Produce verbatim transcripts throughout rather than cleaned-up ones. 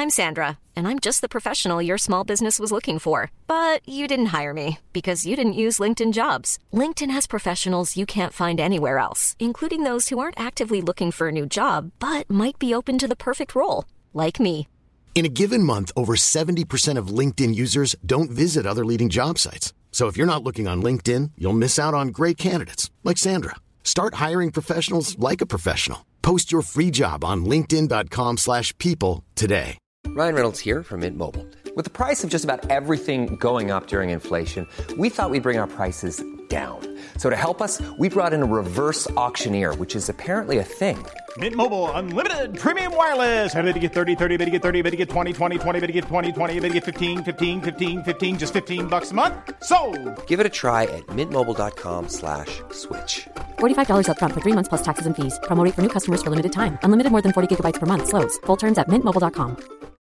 I'm Sandra, and I'm just the professional your small business was looking for. But you didn't hire me because you didn't use LinkedIn Jobs. LinkedIn has professionals you can't find anywhere else, including those who aren't actively looking for a new job, but might be open to the perfect role, like me. In a given month, over seventy percent of LinkedIn users don't visit other leading job sites. So if you're not looking on LinkedIn, you'll miss out on great candidates like Sandra. Start hiring professionals like a professional. Post your free job on linkedin dot com slash people today. Ryan Reynolds here from Mint Mobile. With the price of just about everything going up during inflation, we thought we'd bring our prices down. So to help us, we brought in a reverse auctioneer, which is apparently a thing. Mint Mobile Unlimited Premium Wireless. How to get thirty, thirty, how to get thirty, how to get twenty, twenty, twenty, how to get twenty, twenty, how to get fifteen, fifteen, fifteen, fifteen, just fifteen bucks a month? Sold! Give it a try at mintmobile.com slash switch. forty-five dollars up front for three months plus taxes and fees. Promo rate for new customers for limited time. Unlimited more than forty gigabytes per month. Slows full terms at mint mobile dot com.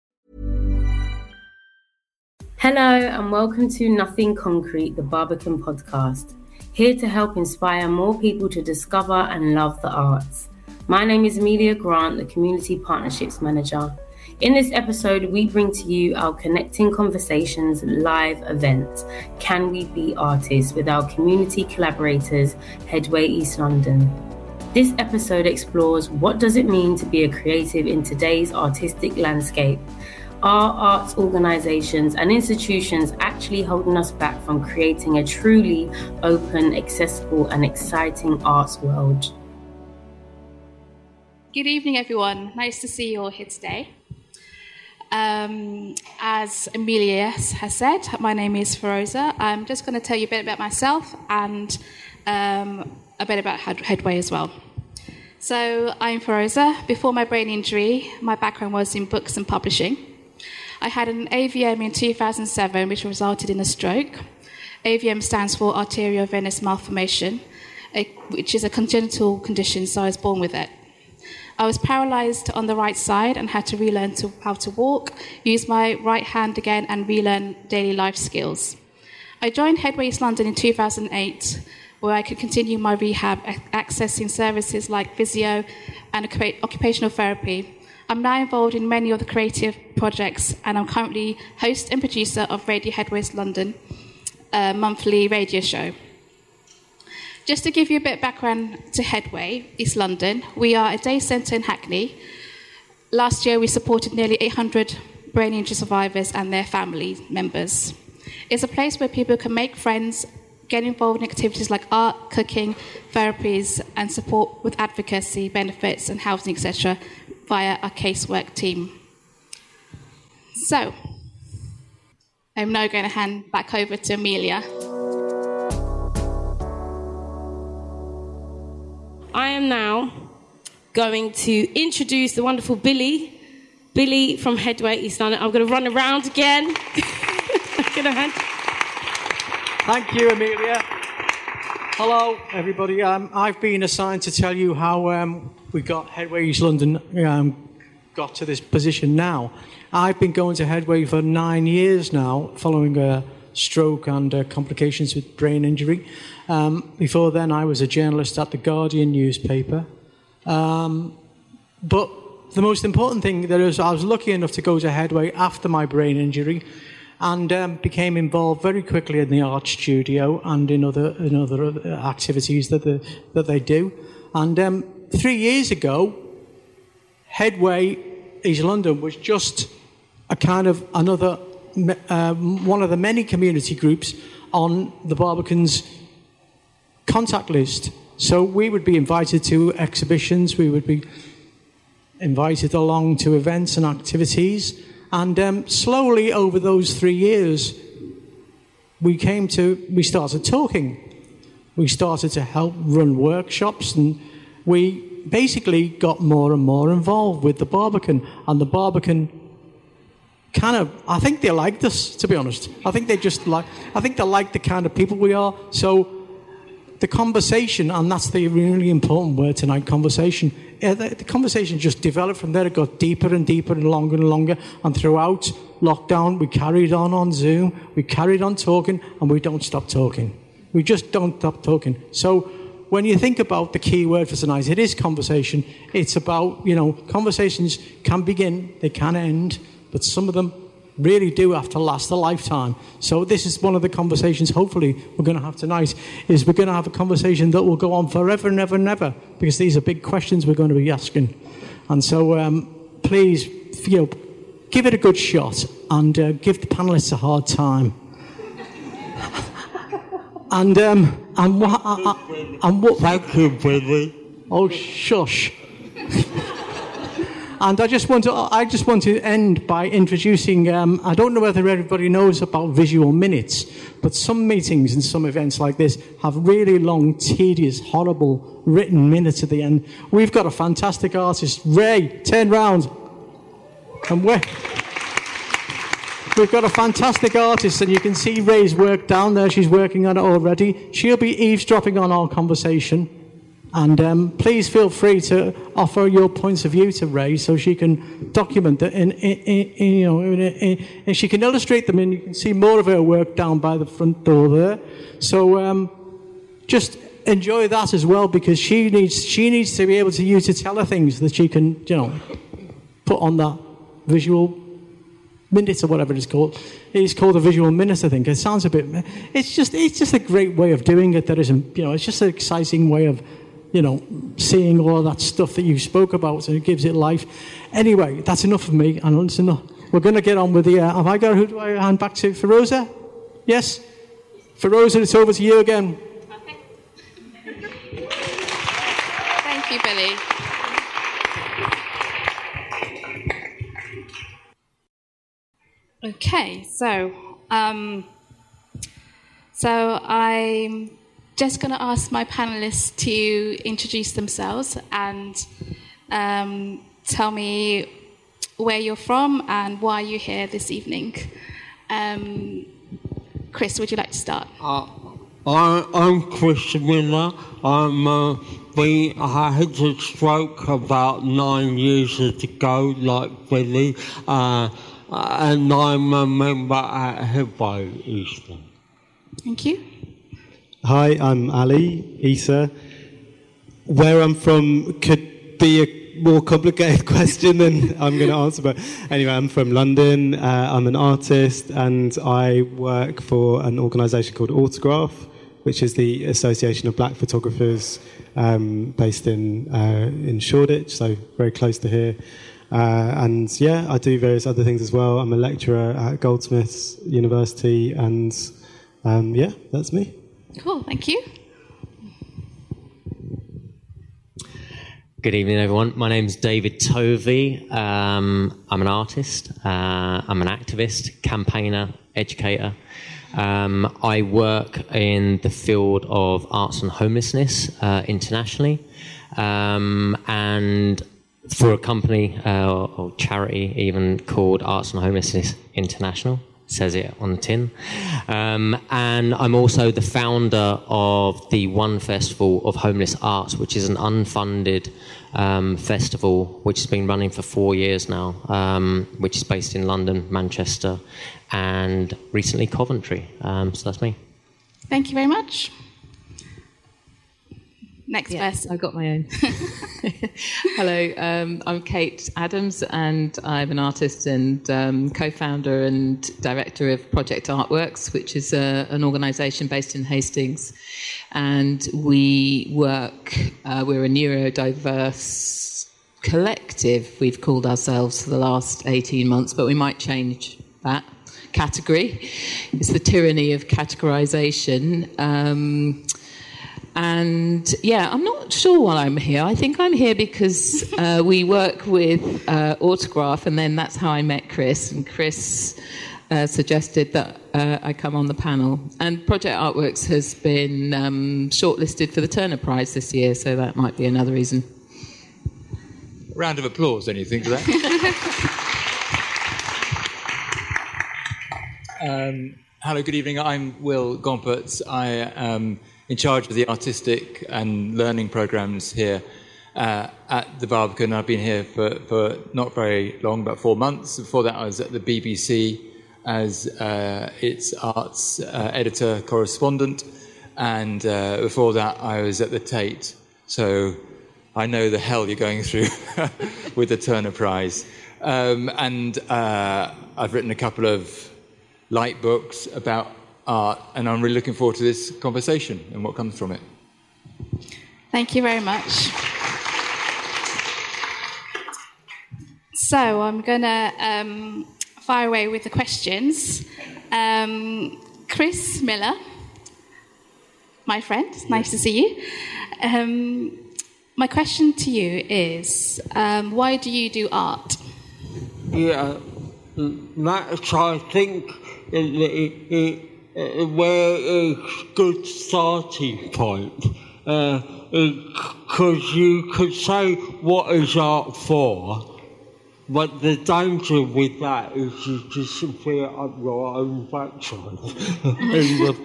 Hello and welcome to Nothing Concrete, the Barbican podcast. Here to help inspire more people to discover and love the arts. My name is Amelia Grant, the Community Partnerships Manager. In this episode, we bring to you our Connecting Conversations live event, Can We Be Artists, with our community collaborators, Headway East London. This episode explores what does it mean to be a creative in today's artistic landscape. Are arts organisations and institutions actually holding us back from creating a truly open, accessible and exciting arts world? Good evening, everyone. Nice to see you all here today. Um, as Amelia has said, my name is Feroza. I'm just going to tell you a bit about myself and um, a bit about Headway as well. So I'm Feroza. Before my brain injury, my background was in books and publishing. I had an A V M in two thousand seven, which resulted in a stroke. A V M stands for arteriovenous malformation, a, which is a congenital condition, so I was born with it. I was paralysed on the right side and had to relearn to, how to walk, use my right hand again, and relearn daily life skills. I joined Headway East London in two thousand eight, where I could continue my rehab, accessing services like physio and occupational therapy. I'm now involved in many of the creative projects, and I'm currently host and producer of Radio Headway East London, a monthly radio show. Just to give you a bit of background to Headway East London, we are a day centre in Hackney. Last year, we supported nearly eight hundred brain injury survivors and their family members. It's a place where people can make friends, get involved in activities like art, cooking, therapies, and support with advocacy, benefits, and housing, et cetera, via our casework team. So, I'm now going to hand back over to Amelia. I am now going to introduce the wonderful Billy, Billy from Headway East London. I'm going to run around again. I'm going to hand... Thank you, Amelia. Hello, everybody. Um, I've been assigned to tell you how um, we got Headway East London um, got to this position now. I've been going to Headway for nine years now, following a stroke and uh, complications with brain injury. Um, before then, I was a journalist at the Guardian newspaper. Um, but the most important thing that is, I was lucky enough to go to Headway after my brain injury, and um, became involved very quickly in the art studio and in other in other activities that the, that they do. And um, three years ago, Headway East London was just a kind of another uh, one of the many community groups on the Barbican's contact list. So we would be invited to exhibitions, we would be invited along to events and activities. And um, slowly over those three years, we came to, we started talking. We started to help run workshops, and we basically got more and more involved with the Barbican. And the Barbican kind of, I think they liked us, to be honest. I think they just like, I think they like the kind of people we are. So the conversation, and that's the really important word tonight, conversation. Yeah, the, the conversation just developed from there. It got deeper and deeper and longer and longer. And throughout lockdown, we carried on on Zoom. We carried on talking, and we don't stop talking. We just don't stop talking. So when you think about the key word for tonight, it is conversation. It's about, you know, conversations can begin, they can end, but some of them really do have to last a lifetime. So this is one of the conversations, hopefully, we're going to have tonight, is we're going to have a conversation that will go on forever and ever and ever, because these are big questions we're going to be asking. And so um, please, you know, give it a good shot and uh, give the panellists a hard time. and um, and what? Uh, uh, and what? Thank you, Billy. Oh, shush. And I just want to, I just want to end by introducing, um, I don't know whether everybody knows about visual minutes, but some meetings and some events like this have really long, tedious, horrible written minutes at the end. We've got a fantastic artist. Ray, turn round. And we're, we've got a fantastic artist, and you can see Ray's work down there. She's working on it already. She'll be eavesdropping on our conversation. And um, please feel free to offer your points of view to Ray, so she can document it, and you know, and she can illustrate them, and you can see more of her work down by the front door there. So um, just enjoy that as well, because she needs she needs to be able to use to tell her things that she can, you know, put on that visual minute or whatever it's called. It's called a visual minute, I think. It sounds a bit. It's just it's just a great way of doing it. That isn't, you know, it's just an exciting way of, you know, seeing all of that stuff that you spoke about, so it gives it life. Anyway, that's enough of me. And listen, we're going to get on with the... Uh, have I got... Who do I hand back to? Feroza? Yes? Feroza, it's over to you again. Okay. Thank you, Billy. Okay, so... Um, so I'm... just going to ask my panelists to introduce themselves and um, tell me where you're from and why you're here this evening. Um, Chris, would you like to start? Uh, I, I'm Chris Miller. I'm, uh, been, I had a stroke about nine years ago, like Billy, uh, and I'm a member at Headway Easter. Thank you. Hi, I'm Ali Issa. Where I'm from could be a more complicated question than I'm going to answer, but anyway, I'm from London. Uh, I'm an artist, and I work for an organisation called Autograph, which is the Association of Black Photographers, um, based in uh, in Shoreditch, so very close to here. Uh, and yeah, I do various other things as well. I'm a lecturer at Goldsmiths University, and um, yeah, that's me. Cool, thank you. Good evening, everyone. My name's David Tovey. Um, I'm an artist. Uh, I'm an activist, campaigner, educator. Um, I work in the field of arts and homelessness uh, internationally, um, and for a company uh, or charity even called Arts and Homelessness International. Says it on the tin. Um, and I'm also the founder of the One Festival of Homeless Arts, which is an unfunded um, festival which has been running for four years now, um, which is based in London, Manchester, and recently Coventry. Um, so that's me. Thank you very much. Next yeah, person. I've got my own. Hello, um, I'm Kate Adams, and I'm an artist and um, co-founder and director of Project Artworks, which is a, an organisation based in Hastings. And we work, uh, we're a neurodiverse collective, we've called ourselves for the last eighteen months, but we might change that category. It's the tyranny of categorisation. Um, And yeah, I'm not sure why I'm here. I think I'm here because uh, we work with uh, Autograph, and then that's how I met Chris. And Chris uh, suggested that uh, I come on the panel. And Project Artworks has been um, shortlisted for the Turner Prize this year, so that might be another reason. Round of applause, don't you think, for that? um, hello, good evening. I'm Will Gompertz. I am in charge of the artistic and learning programs here uh, at the Barbican. I've been here for, for not very long, about four months. Before that, I was at the B B C as uh, its arts uh, editor correspondent, and uh, before that, I was at the Tate. So I know the hell you're going through with the Turner Prize. Um, and uh, I've written a couple of light books about art, and I'm really looking forward to this conversation and what comes from it. Thank you very much. So I'm going to um, fire away with the questions. Um, Chris Miller, my friend, nice to see you. Um, my question to you is, um, why do you do art? Yeah, that's, I think, it, it, it, where it's a good starting point. Because uh, you could say, what is art for? But the danger with that is you just simply up your own backside in the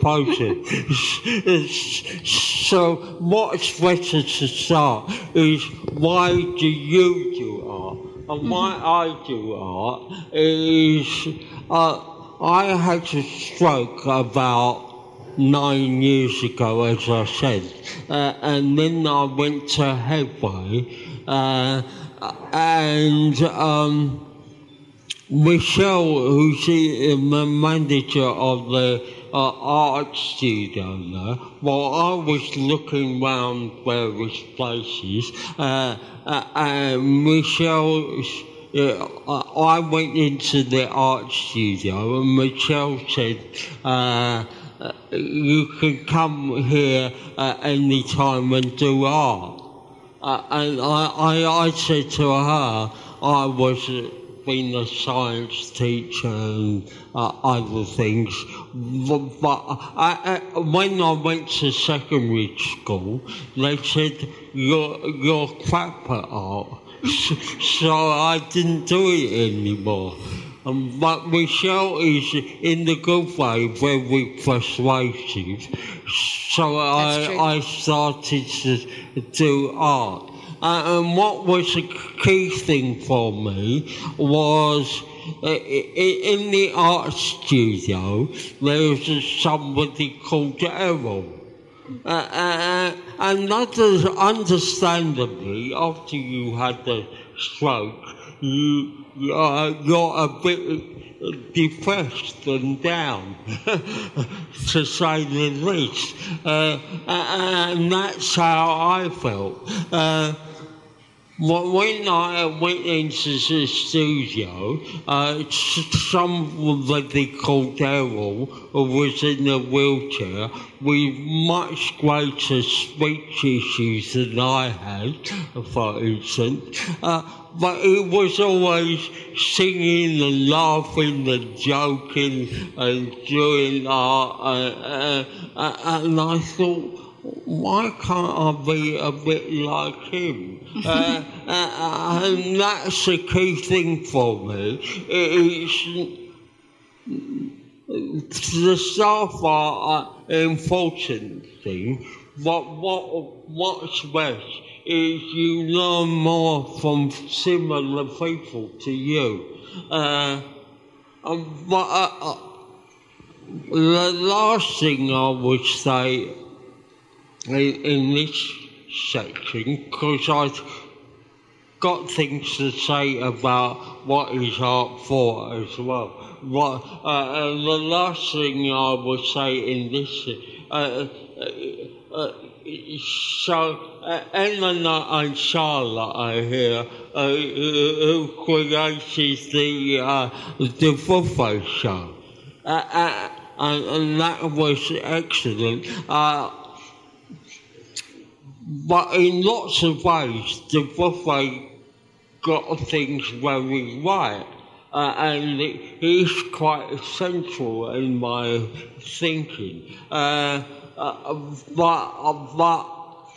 process. So what's better to start is, why do you do art? And why I do art is, uh, I had a stroke about nine years ago, as I said, uh, and then I went to Headway, uh, and um, Michelle, who's the manager of the uh, art studio there, while I was looking around various places, uh, uh, and Michelle, uh, I went into the art studio, and Michelle said, uh, you can come here at any time and do art. Uh, and I, I, I said to her, I was uh, being a science teacher and uh, other things, but, but I, I, when I went to secondary school, they said, you're, you're crap at art, so I didn't do it anymore. Um, but Michelle is, in the good way, very persuasive. So I, I started to do art. Uh, and what was a key thing for me was, uh, in the art studio, there was somebody called Errol. Uh, uh, and others, understandably, after you had the stroke, you, uh, you're a bit depressed and down, to say the least. Uh, and that's how I felt. Uh, when I went into the studio, uh, somebody called Errol, who was in a wheelchair, with much greater speech issues than I had, for instance, uh, but he was always singing and laughing and joking and doing art, uh, uh, and I thought, why can't I be a bit like him? uh, uh, and that's the key thing for me. It's, the staff are an important thing, but what what's best is you learn more from similar people to you. Uh, but uh, uh, the last thing I would say in, in this section, because I've got things to say about what is art for as well. But uh, and the last thing I would say in this, uh, uh, uh, so uh, Eleanor and Charlotte are here, uh, who created the uh, the Buffet show, uh, uh, and, and that was excellent. Uh, But in lots of ways, the Buffet got things very right, uh, and it is quite essential in my thinking. Uh, uh, but but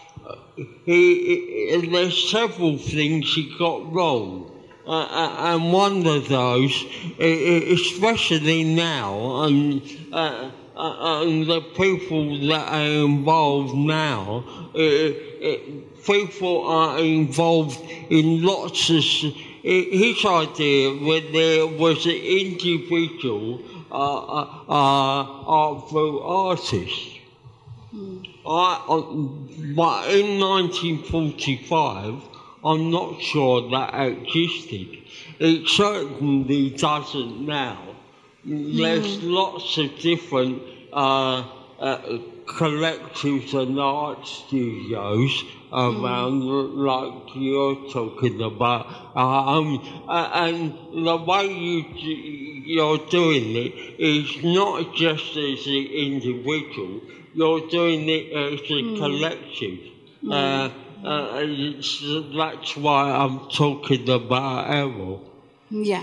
he, he, there's several things he got wrong, uh, and one of those, especially now, and. Uh, Uh, and the people that are involved now, uh, uh, people are involved in lots of... Uh, his idea when there was an individual uh, uh, uh, art through artists. Mm. I, uh, but in nineteen forty-five, I'm not sure that existed. It certainly doesn't now. There's mm. lots of different uh, uh, collectives and art studios around, mm. like you're talking about. Um, and the way you, you're doing it is not just as an individual, you're doing it as a mm. collective. Mm. Uh, uh, it's, that's why I'm talking about Errol. Yeah.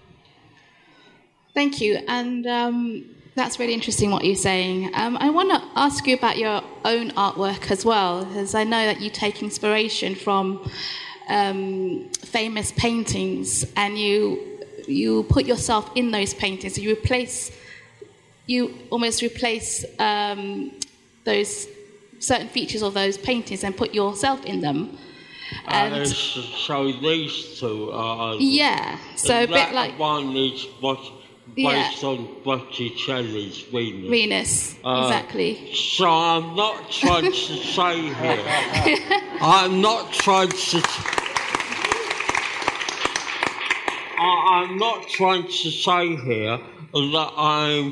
Thank you. And um, that's really interesting what you're saying. Um, I want to ask you about your own artwork as well, because I know that you take inspiration from um, famous paintings, and you you put yourself in those paintings. You replace, you almost replace um, those certain features of those paintings and put yourself in them. And uh, so these two are... Yeah, so a bit like... one is what, based yeah. on Botticelli's Venus. Venus, uh, exactly. So I'm not trying to say here... I'm not trying to... I, I'm not trying to say here that I'm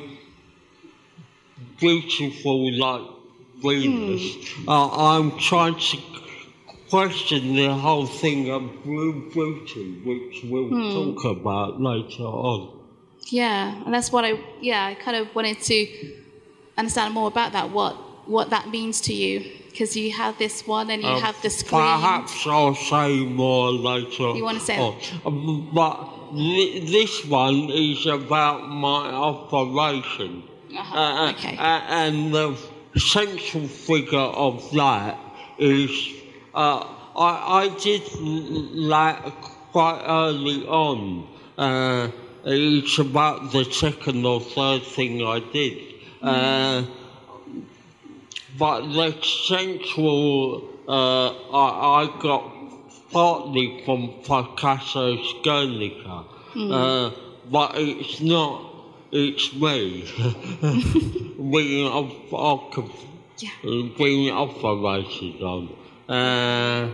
beautiful like Venus. Mm. Uh, I'm trying to question the whole thing of blue beauty, which we'll mm. talk about later on. Yeah, and that's what I, yeah, I kind of wanted to understand more about that, what what that means to you, because you have this one and you uh, have the screen. Perhaps I'll say more later. You want to say? On. But th- this one is about my operation. Uh-huh. Uh, okay. Uh, and the central figure of that is, uh, I, I did that quite early on. Uh, it's about the second or third thing I did. Mm. Uh, but the central, uh, I, I got partly from Picasso's Guernica, mm. uh, but it's not. It's me being, op- op- yeah. being operated on. Uh,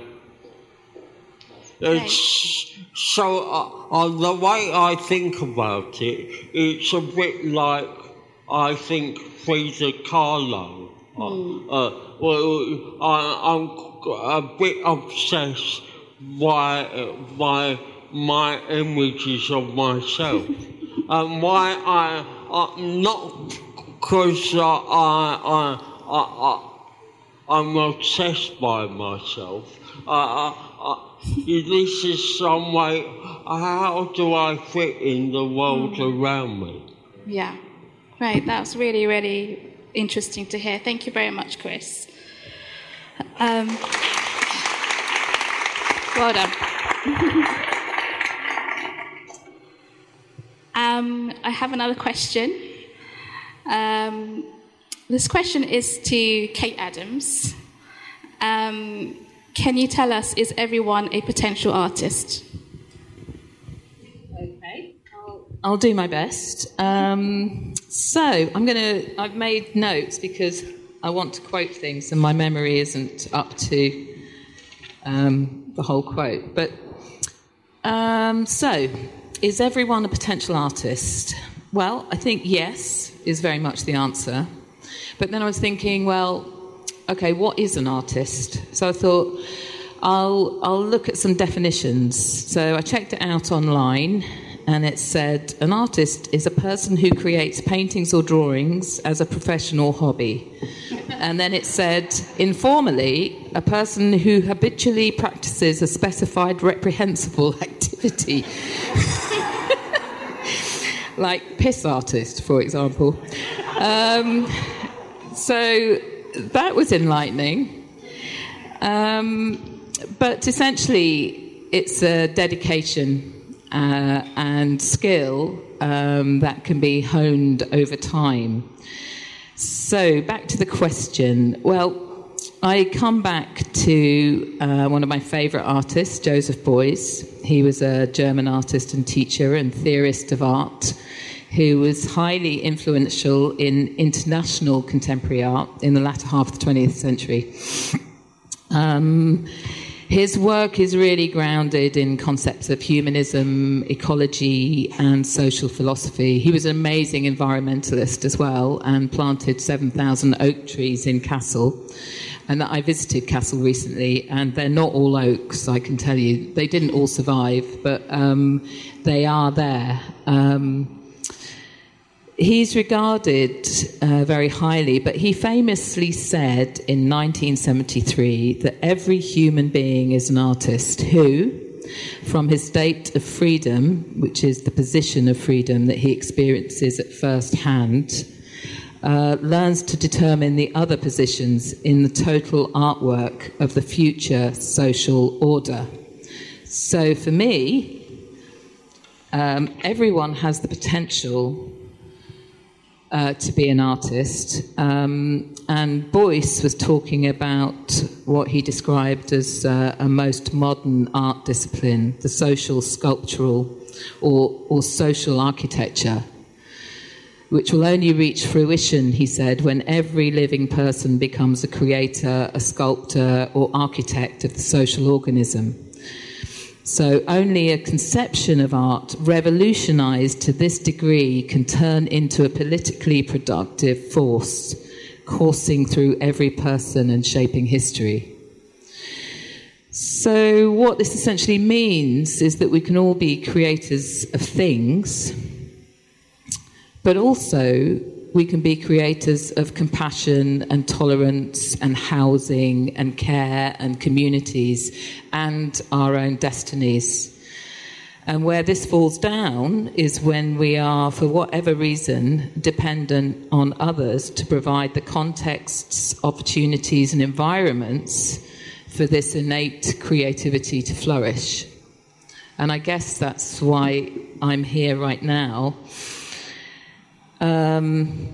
it's, so uh, uh, the way I think about it, it's a bit like I think Frida Kahlo. Mm. Uh, well, I, I'm a bit obsessed by, by my images of myself. And why I, uh, not because uh, I, I, I, I, I'm obsessed by myself. Uh, uh, uh, this is some way, how do I fit in the world mm. around me? Yeah, right, that's really, really interesting to hear. Thank you very much, Chris. Um, well done. Um, I have another question. Um, this question is to Kate Adams. Um, can you tell us, is everyone a potential artist? Okay, I'll, I'll do my best. Um, so I'm going to, I've made notes because I want to quote things and my memory isn't up to um, the whole quote. But um, so... Is everyone a potential artist? Well, I think yes is very much the answer. But then I was thinking, well, okay, what is an artist? So I thought, I'll, I'll look at some definitions. So I checked it out online, and it said, an artist is a person who creates paintings or drawings as a professional hobby. And then it said, informally, a person who habitually practices a specified reprehensible activity. Like piss artist, for example. Um, so that was enlightening. Um, but essentially, it's a dedication uh, and skill um, that can be honed over time. So back to the question. Well, I come back to uh, one of my favourite artists, Joseph Beuys. He was a German artist and teacher and theorist of art who was highly influential in international contemporary art in the latter half of the twentieth century. Um, His work is really grounded in concepts of humanism, ecology, and social philosophy. He was an amazing environmentalist as well, and planted seven thousand oak trees in Kassel. And I visited Kassel recently, and they're not all oaks, I can tell you. They didn't all survive, but um, they are there. Um, He's regarded uh, very highly, but he famously said in nineteen seventy-three that every human being is an artist who, from his state of freedom, which is the position of freedom that he experiences at first hand, uh, learns to determine the other positions in the total artwork of the future social order. So for me, um, everyone has the potential Uh, to be an artist. Um, and Beuys was talking about what he described as uh, a most modern art discipline, the social sculptural or, or social architecture, which will only reach fruition, he said, when every living person becomes a creator, a sculptor, or architect of the social organism. So only a conception of art revolutionized to this degree can turn into a politically productive force, coursing through every person and shaping history. So what this essentially means is that we can all be creators of things, but also we can be creators of compassion and tolerance and housing and care and communities and our own destinies. And where this falls down is when we are, for whatever reason, dependent on others to provide the contexts, opportunities and environments for this innate creativity to flourish. And I guess that's why I'm here right now. Um,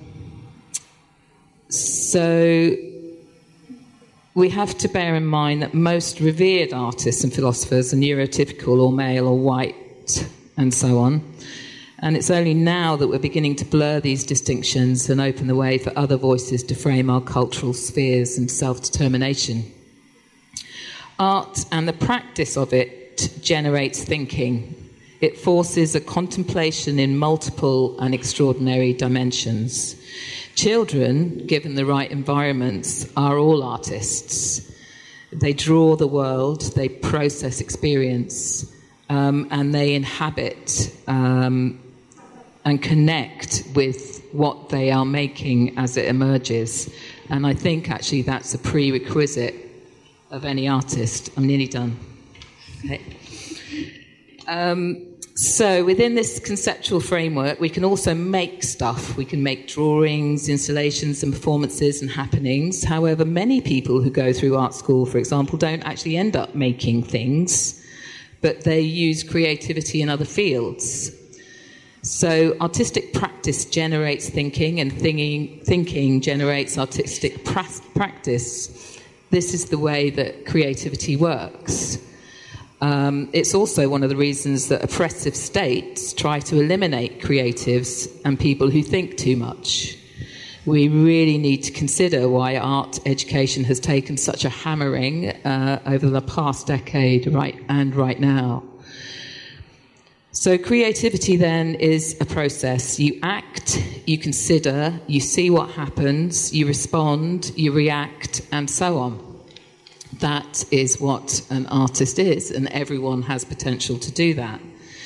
so we have to bear in mind that most revered artists and philosophers are neurotypical or male or white and so on. And it's only now that we're beginning to blur these distinctions and open the way for other voices to frame our cultural spheres and self-determination. Art and the practice of it generates thinking. It forces a contemplation in multiple and extraordinary dimensions. Children, given the right environments, are all artists. They draw the world, they process experience, um, and they inhabit um, and connect with what they are making as it emerges. And I think actually that's a prerequisite of any artist. I'm nearly done. Okay. Um, so within this conceptual framework, we can also make stuff. We can make drawings, installations and performances and happenings. However, many people who go through art school, for example, don't actually end up making things, but they use creativity in other fields. So artistic practice generates thinking, and thinking, thinking generates artistic pra- practice. This is the way that creativity works. Um, it's also one of the reasons that oppressive states try to eliminate creatives and people who think too much. We really need to consider why art education has taken such a hammering uh, over the past decade right, and right now. So creativity then is a process. You act, you consider, you see what happens, you respond, you react, and so on. That is what an artist is, and everyone has potential to do that.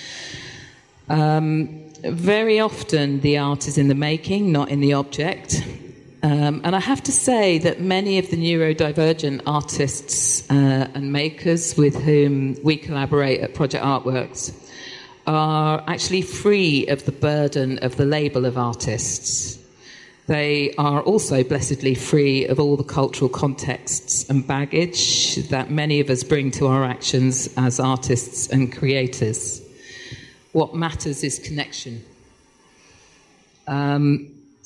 Um, very often the art is in the making, not in the object. Um, and I have to say that many of the neurodivergent artists uh, and makers with whom we collaborate at Project Artworks are actually free of the burden of the label of artists. They are also blessedly free of all the cultural contexts and baggage that many of us bring to our actions as artists and creators. What matters is connection. Um,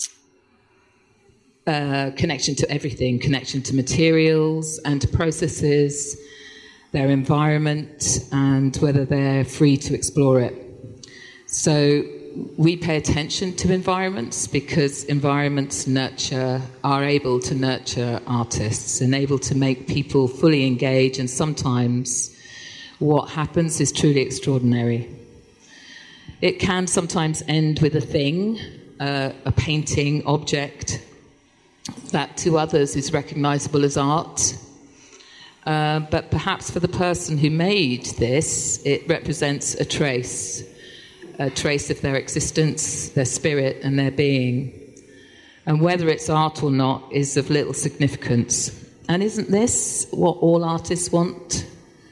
uh, connection to everything, connection to materials and to processes, their environment, and whether they're free to explore it. So we pay attention to environments because environments nurture, are able to nurture artists and able to make people fully engage, and sometimes what happens is truly extraordinary. It can sometimes end with a thing, uh, a painting, object, that to others is recognizable as art. Uh, but perhaps for the person who made this, it represents a trace, a trace of their existence, their spirit and their being. And whether it's art or not is of little significance. And isn't this what all artists want?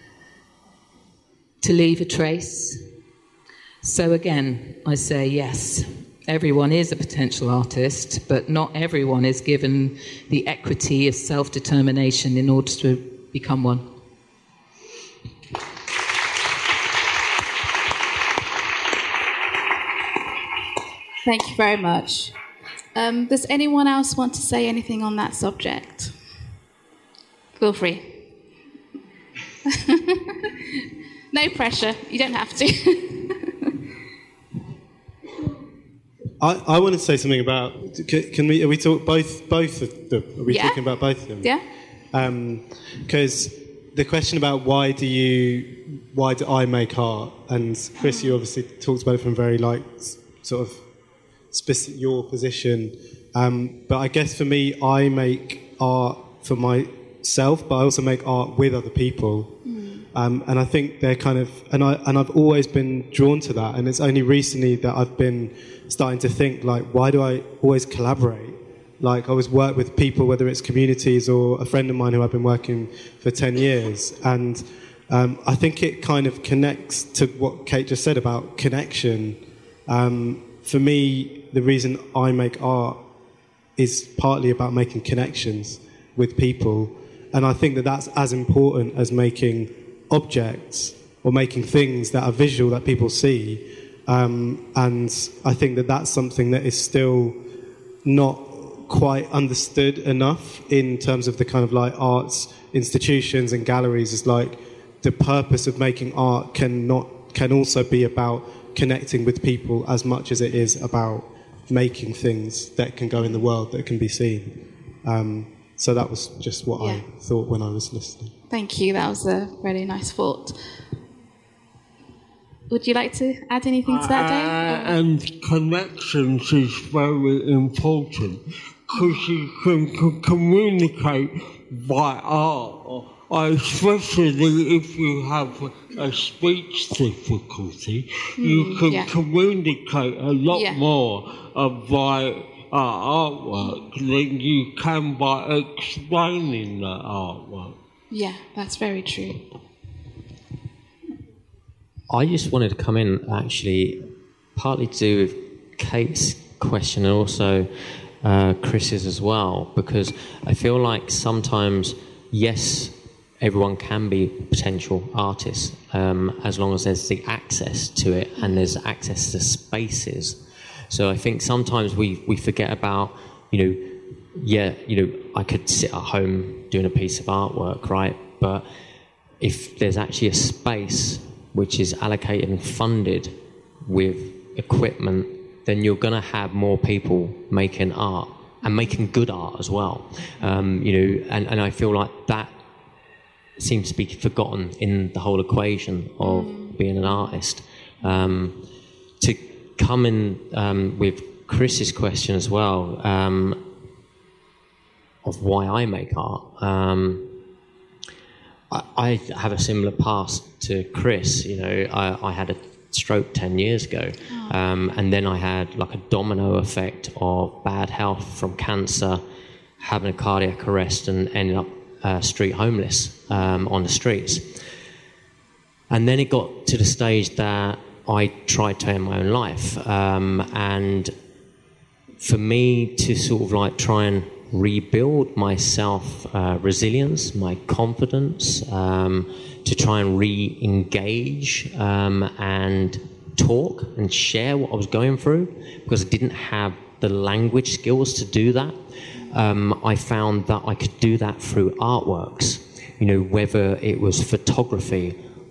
To leave a trace? So again, I say yes. Everyone is a potential artist, but not everyone is given the equity of self-determination in order to become one. Thank you very much. Um, does anyone else want to say anything on that subject? Feel free. No pressure. You don't have to. I, I want to say something about. Can, can we? Are we talk both? Both of them? Are we Yeah. talking about both of them? Yeah. Because um, the question about why do you, why do I make art? And Chris, you obviously talked about it from very like s- sort of specific your position. Um, but I guess for me, I make art for myself, but I also make art with other people. Um, and I think they're kind of, and I and I've always been drawn to that. And it's only recently that I've been starting to think like, why do I always collaborate? Like I always work with people, whether it's communities or a friend of mine who I've been working for ten years. And um, I think it kind of connects to what Kate just said about connection. Um, for me, the reason I make art is partly about making connections with people. And I think that that's as important as making objects or making things that are visual that people see. Um, and I think that that's something that is still not quite understood enough in terms of the kind of like arts institutions and galleries. Is like the purpose of making art can not can also be about connecting with people as much as it is about making things that can go in the world that can be seen. Um, so that was just what Yeah. I thought when I was listening. Thank you. That was a really nice thought. Would you like to add anything to that, Dave? Uh, and connections is very important because you can c- communicate by art, uh, especially if you have a speech difficulty. you Mm, can yeah. communicate a lot Yeah. more uh, by uh, artwork than you can by explaining the artwork. Yeah, that's very true. I just wanted to come in, actually, partly to do with Kate's question and also uh, Chris's as well, because I feel like sometimes, yes, everyone can be potential artists um, as long as there's the access to it and there's access to spaces. So I think sometimes we, we forget about, you know, yeah, you know, I could sit at home doing a piece of artwork, right? But if there's actually a space which is allocated and funded with equipment, then you're going to have more people making art and making good art as well. Um, you know, and, and I feel like that seems to be forgotten in the whole equation of being an artist. Um, to come in um, with Chris's question as well, um, of why I make art. Um, I, I have a similar past to Chris. You know, I, I had a stroke ten years ago, um, and then I had like a domino effect of bad health from cancer, having a cardiac arrest, and ended up uh, street homeless um, on the streets. And then it got to the stage that I tried to end my own life, um, and for me to sort of like try and rebuild my self uh, resilience, my confidence, um, to try and re-engage um, and talk and share what I was going through, because I didn't have the language skills to do that. Um, I found that I could do that through artworks, you know, whether it was photography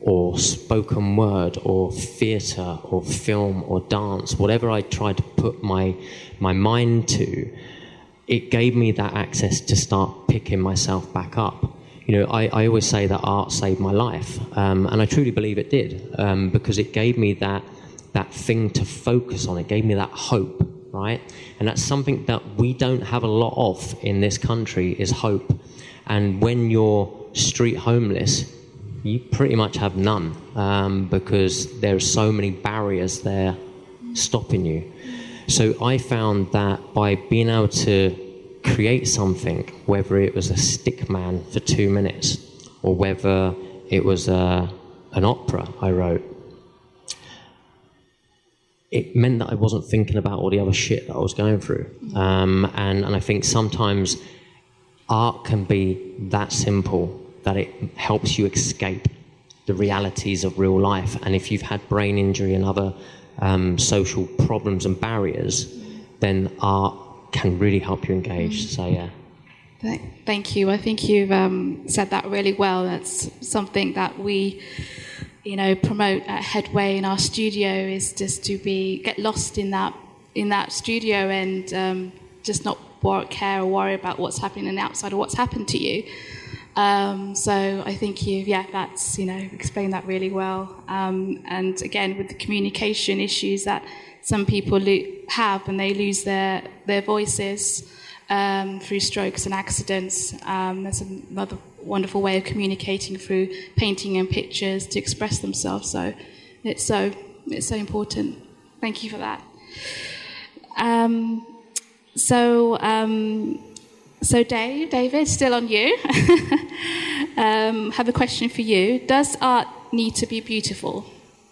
or spoken word or theatre or film or dance, whatever I tried to put my my mind to, it gave me that access to start picking myself back up. You know, I, I always say that art saved my life, um, and I truly believe it did, um, because it gave me that that thing to focus on. It gave me that hope, right? And that's something that we don't have a lot of in this country, is hope. And when you're street homeless, you pretty much have none, um, because there are so many barriers there stopping you. So I found that by being able to create something, whether it was a stick man for two minutes or whether it was a, an opera I wrote, it meant that I wasn't thinking about all the other shit that I was going through. Um, and, and I think sometimes art can be that simple, that it helps you escape the realities of real life. And if you've had brain injury and other um, social problems and barriers, then art can really help you engage. So, yeah. Thank you. I think you've um, said that really well. That's something that we, you know, promote at Headway in our studio, is just to be get lost in that in that studio and um, just not wor- care or worry about what's happening on the outside or what's happened to you. Um, so I think you, yeah, that's, you know, explained that really well. Um, and again, with the communication issues that some people lo- have, and they lose their their voices um, through strokes and accidents. Um, there's another wonderful way of communicating through painting and pictures to express themselves. So it's so it's so important. Thank you for that. Um, so. Um, So Dave, David, still on you. um, have a question for you. Does art need to be beautiful?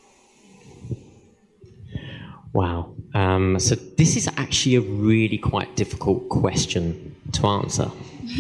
Wow. Um, so this is actually a really quite difficult question to answer.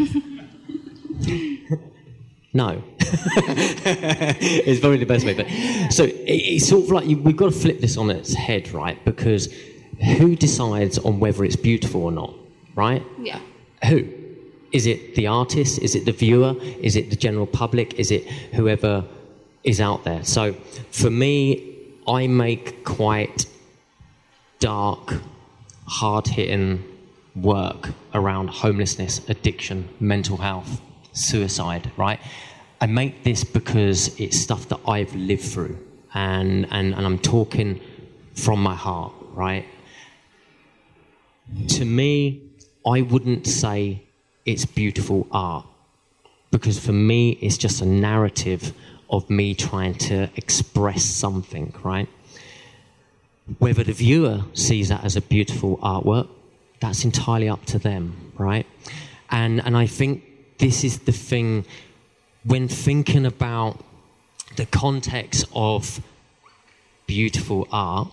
No. It's probably the best way. But so it, it's sort of like you, we've got to flip this on its head, right? Because who decides on whether it's beautiful or not, right? Yeah. Who? Is it the artist? Is it the viewer? Is it the general public? Is it whoever is out there? So for me, I make quite dark, hard-hitting work around homelessness, addiction, mental health, suicide, right? I make this because it's stuff that I've lived through, and, and, and I'm talking from my heart, right? To me, I wouldn't say it's beautiful art, because for me it's just a narrative of me trying to express something, right? Whether the viewer sees that as a beautiful artwork, that's entirely up to them, right? And and I think this is the thing, when thinking about the context of beautiful art,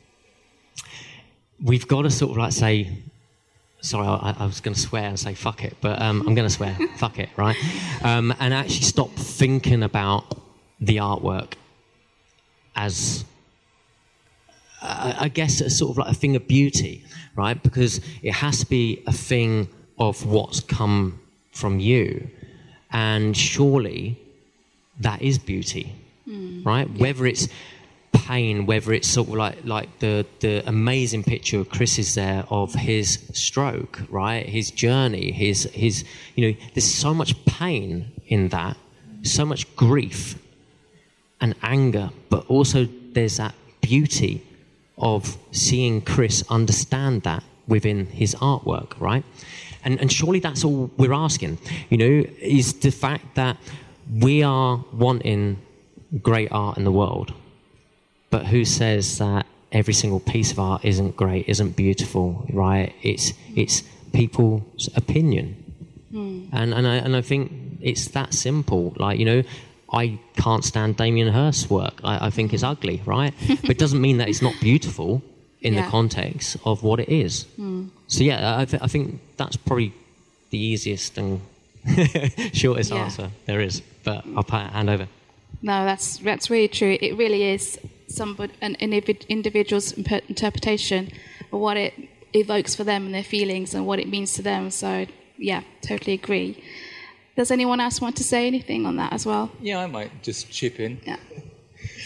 we've got to sort of like say, sorry, I, I was going to swear and say fuck it, but um, I'm going to swear, fuck it, right? Um, and actually stop thinking about the artwork as, uh, I guess, a sort of like a thing of beauty, right? Because it has to be a thing of what's come from you. And surely that is beauty, mm. right? Yeah. Whether it's pain, whether it's sort of like like the the amazing picture of Chris is there of his stroke, right? His journey, his his you know, there's so much pain in that, so much grief and anger, but also there's that beauty of seeing Chris understand that within his artwork, right? And and surely that's all we're asking, you know, is the fact that we are wanting great art in the world. But who says that every single piece of art isn't great, isn't beautiful, right? It's it's people's opinion. Mm. And and I and I think it's that simple. Like, you know, I can't stand Damien Hirst's work. I, I think it's ugly, right? But it doesn't mean that it's not beautiful in yeah. the context of what it is. Mm. So yeah, I, th- I think that's probably the easiest and shortest yeah. answer there is. But I'll hand over. No, that's that's really true. It really is somebody, an individual's interpretation of what it evokes for them and their feelings and what it means to them. So, yeah, totally agree. Does anyone else want to say anything on that as well? Yeah, I might just chip in. Yeah.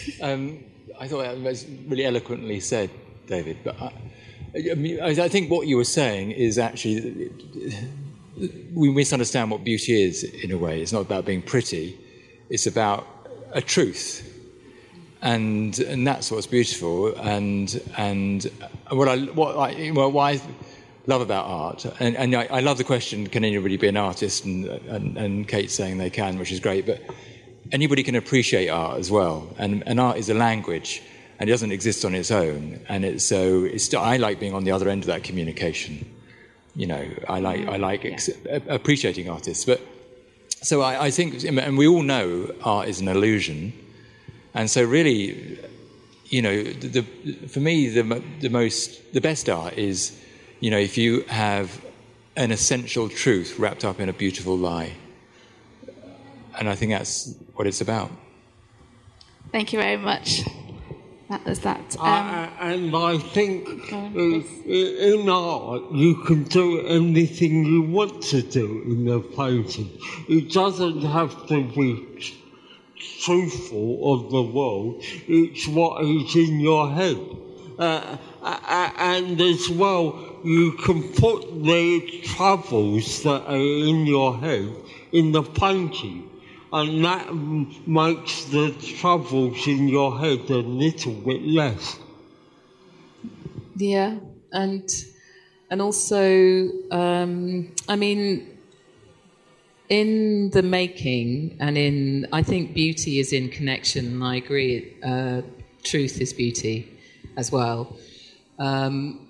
Um, I thought that was really eloquently said, David. But I, I mean, I think what you were saying is actually we misunderstand what beauty is in a way. It's not about being pretty; it's about a truth, and and that's what's beautiful. And and what I what I well, what I love about art, and, and I, I love the question: can anybody be an artist? And, and and Kate's saying they can, which is great, but anybody can appreciate art as well, and, and art is a language, and it doesn't exist on its own. And it's so it's. I like being on the other end of that communication. You know, I like I like ex- appreciating artists. But so I, I think, and we all know art is an illusion, and so really, you know, the, the for me the the most the best art is, you know, if you have an essential truth wrapped up in a beautiful lie. And I think that's what it's about. Thank you very much. That was that. Um, I, and I think on, in, in art you can do anything you want to do in a painting. It doesn't have to be truthful of the world. It's what is in your head. Uh, and as well, you can put the troubles that are in your head in the painting. And that makes the troubles in your head a little bit less. Yeah, and and also, um, I mean, in the making and in, I think beauty is in connection, and I agree, uh, truth is beauty as well. Um,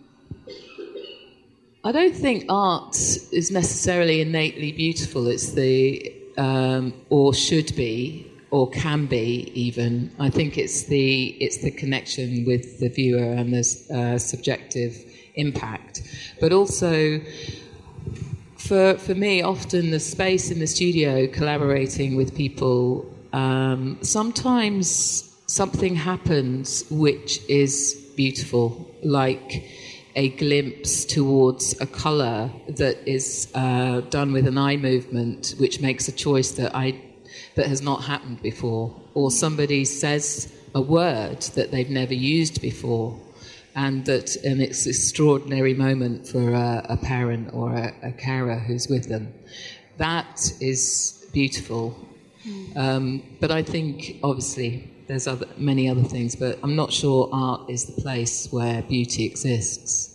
I don't think art is necessarily innately beautiful. It's the Um, or should be, or can be even. I think it's the it's the connection with the viewer and the uh, subjective impact. But also, for for me, often the space in the studio, collaborating with people, um, sometimes something happens which is beautiful, like a glimpse towards a colour that is uh, done with an eye movement, which makes a choice that I that has not happened before, or somebody says a word that they've never used before, and that and it's an extraordinary moment for a, a parent or a, a carer who's with them. That is beautiful. Mm. Um, but I think, obviously, there's other, many other things, but I'm not sure art is the place where beauty exists.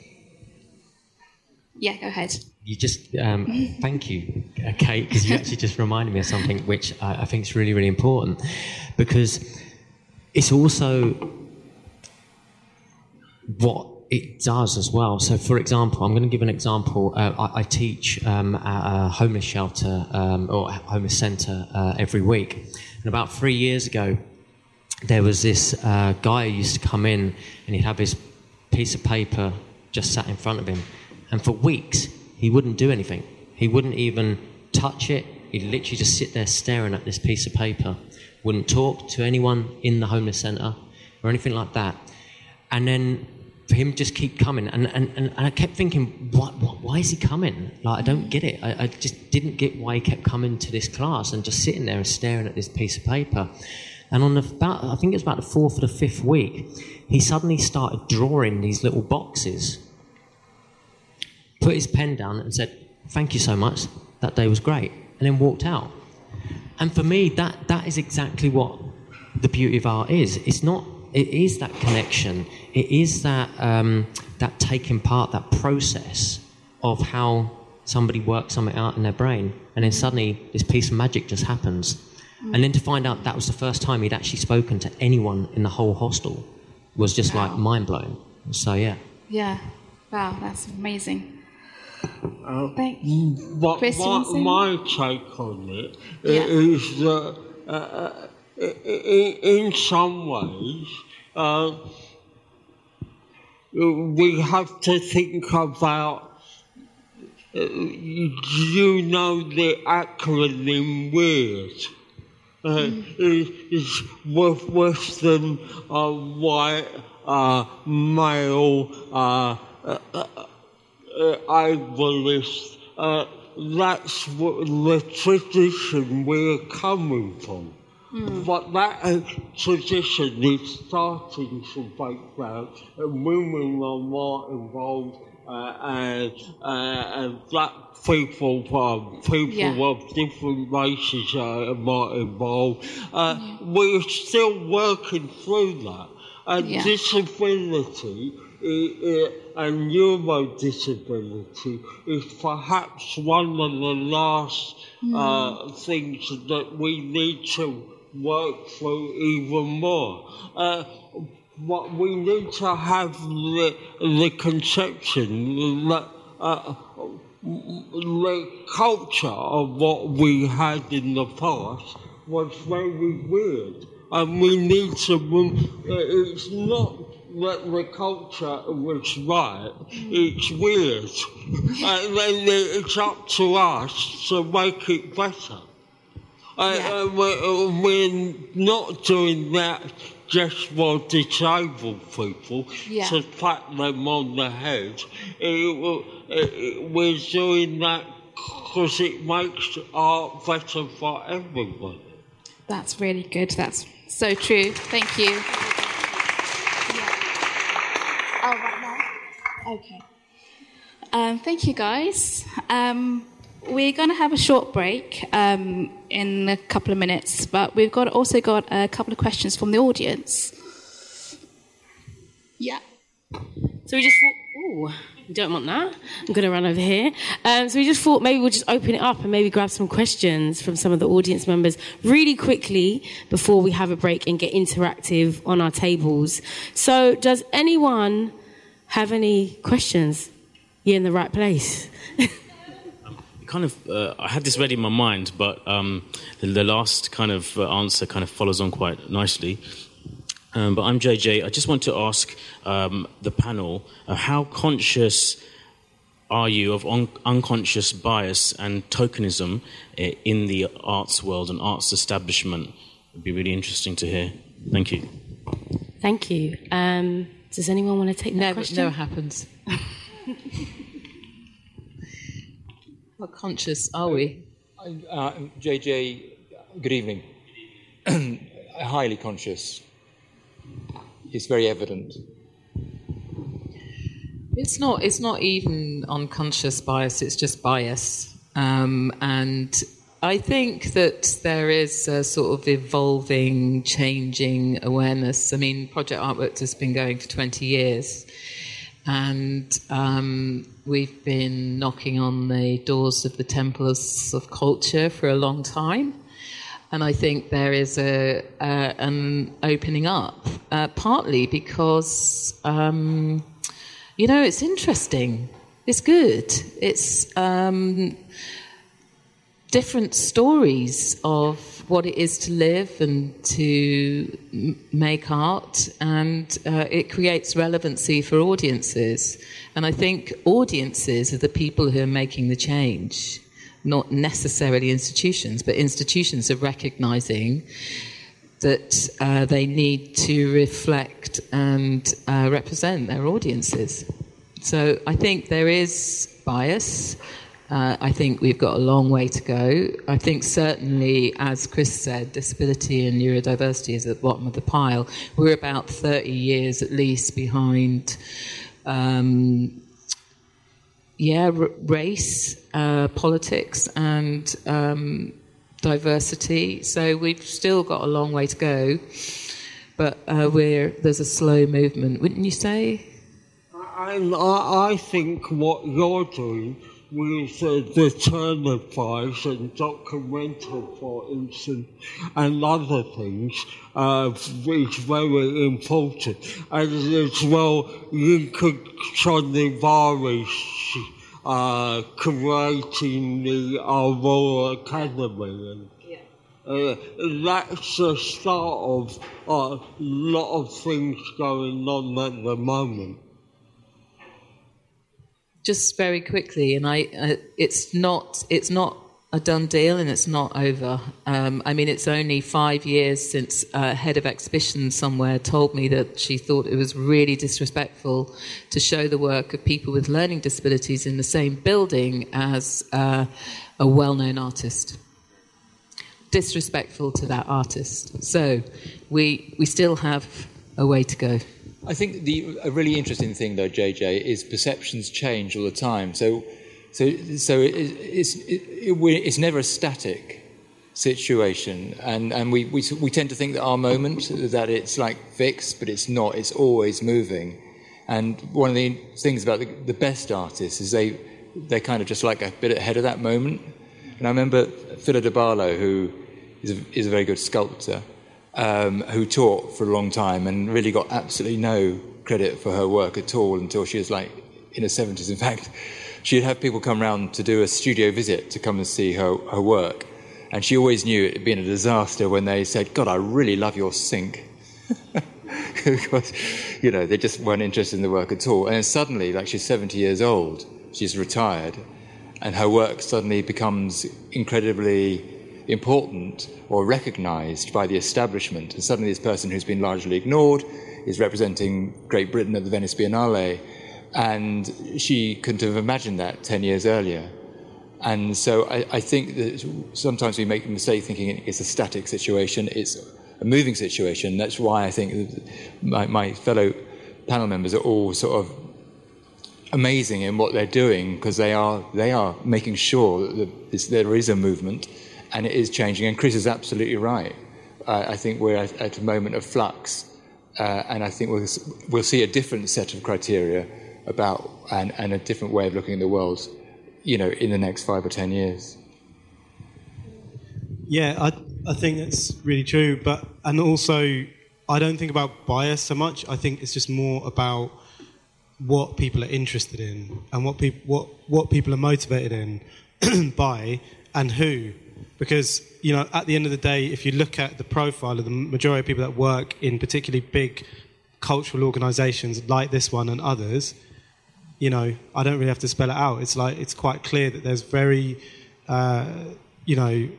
Yeah, go ahead. You just, um, thank you, uh, Kate, because you actually just reminded me of something which I, I think is really, really important, because it's also what it does as well. So, for example, I'm going to give an example. Uh, I, I teach um, at a homeless shelter um, or homeless centre uh, every week. And about three years ago, there was this uh, guy who used to come in and he'd have his piece of paper just sat in front of him. And for weeks, he wouldn't do anything. He wouldn't even touch it. He'd literally just sit there staring at this piece of paper. Wouldn't talk to anyone in the homeless centre or anything like that. And then for him just keep coming. And, and, and I kept thinking, what, what, why is he coming? Like, I don't get it. I, I just didn't get why he kept coming to this class and just sitting there and staring at this piece of paper. And on the, about, I think it was about the fourth or the fifth week, he suddenly started drawing these little boxes, put his pen down and said, thank you so much, that day was great, and then walked out. And for me, that that is exactly what the beauty of art is. It's not, it is that connection, it is that, um, that taking part, that process of how somebody works something out in their brain, and then suddenly this piece of magic just happens. Mm. And then to find out that was the first time he'd actually spoken to anyone in the whole hostel was just wow. like mind-blowing. So, yeah. Yeah. Wow, that's amazing. Uh, Thank you. But my, my take on it yeah. is that uh, uh, in, in some ways uh, we have to think about, uh, you know, the acronym WEIRD. Uh, mm. It's with Western, uh, white, uh, male, uh, uh, uh, Uh, ableist, uh, that's what the tradition we're coming from. Mm. But that uh, tradition is starting to break down, and women are more involved, uh, and, uh, and black people, um, people yeah. of different races are more involved. Uh, yeah. We're still working through that. And yeah. disability uh, and neurodisability is perhaps one of the last mm. uh, things that we need to work through even more. Uh, what we need to have the, the conception that uh, the culture of what we had in the past was very weird. And we need to, it's not that the culture was right, it's weird. And then it's up to us to make it better. Yeah. Uh, we're, we're not doing that just for disabled people, yeah. to pat them on the head. It, it, we're doing that because it makes art better for everyone. That's really good. That's so true. Thank you. Yeah. Oh, right now? Okay. Um, thank you, guys. Um, we're going to have a short break um, in a couple of minutes, but we've got also got a couple of questions from the audience. Yeah. So we just thought, ooh, we don't want that. I'm going to run over here. Um, so we just thought maybe we'll just open it up and maybe grab some questions from some of the audience members really quickly before we have a break and get interactive on our tables. So does anyone have any questions? You're in the right place. kind of, uh, I had this ready in my mind, but um, the, the last kind of uh, answer kind of follows on quite nicely. Um, but I'm J J. I just want to ask um, the panel, uh, how conscious are you of un- unconscious bias and tokenism uh, in the arts world and arts establishment? It'd be really interesting to hear. Thank you. Thank you. Um, does anyone want to take that never, question? Never happens. How conscious are we? Uh, J J, good evening. Highly conscious. It's very evident. It's not. It's not even unconscious bias. It's just bias, um, and I think that there is a sort of evolving, changing awareness. I mean, Project Artworks has been going for twenty years, and um, we've been knocking on the doors of the temples of culture for a long time. And I think there is a, a an opening up, uh, partly because, um, you know, it's interesting. It's good. It's um, different stories of what it is to live and to m- make art, and uh, it creates relevancy for audiences. And I think audiences are the people who are making the change. Not necessarily institutions, but institutions are recognising that uh, they need to reflect and uh, represent their audiences. So I think there is bias. Uh, I think we've got a long way to go. I think certainly, as Chris said, disability and neurodiversity is at the bottom of the pile. We're about thirty years at least behind um, Yeah, r- race, uh, politics, and um, diversity. So we've still got a long way to go, but uh, we're there's a slow movement, wouldn't you say? And I, I think what you're doing with uh, the Turner Prize and documentary, for instance, and other things, uh, is very important. And as well, Lincoln Chonivaris uh, creating the uh, Royal Academy. Yeah. Uh, that's the start of a lot of things going on at the moment. Just very quickly, and I, uh, it's not, it's not a done deal, and it's not over. Um, I mean, it's only five years since a head of exhibition somewhere told me that she thought it was really disrespectful to show the work of people with learning disabilities in the same building as uh, a well-known artist. disrespectful to that artist. So we we still have a way to go. I think the a really interesting thing, though, J J, is perceptions change all the time. So, so, so it, it's it, it, it's never a static situation, and and we, we we tend to think that our moment, that it's like fixed, but it's not. It's always moving. And one of the things about the, the best artists is they they're kind of just like a bit ahead of that moment. And I remember Phila de Barlow, who is a, is a very good sculptor, um, who taught for a long time and really got absolutely no credit for her work at all until she was like in her seventies. In fact, she'd have people come round to do a studio visit to come and see her, her work. And she always knew it had been a disaster when they said, God, I really love your sink. Because, you know, they just weren't interested in the work at all. And then suddenly, like she's seventy years old, she's retired, and her work suddenly becomes incredibly important or recognised by the establishment. And suddenly this person who's been largely ignored is representing Great Britain at the Venice Biennale, and she couldn't have imagined that ten years earlier. And so I, I think that sometimes we make the mistake thinking it's a static situation. It's a moving situation. That's why I think my, my fellow panel members are all sort of amazing in what they're doing, because they are they are making sure that this, there is a movement and it is changing. And Chris is absolutely right. Uh, I think we're at, at a moment of flux, uh, and I think we'll, we'll see a different set of criteria about and, and a different way of looking at the world, you know, in the next five or ten years. Yeah, I I think that's really true. But and also, I don't think about bias so much. I think it's just more about what people are interested in and what people what what people are motivated in by and who. Because, you know, at the end of the day, if you look at the profile of the majority of people that work in particularly big cultural organisations like this one and others, you know, I don't really have to spell it out. It's like it's quite clear that there's very, uh, you know,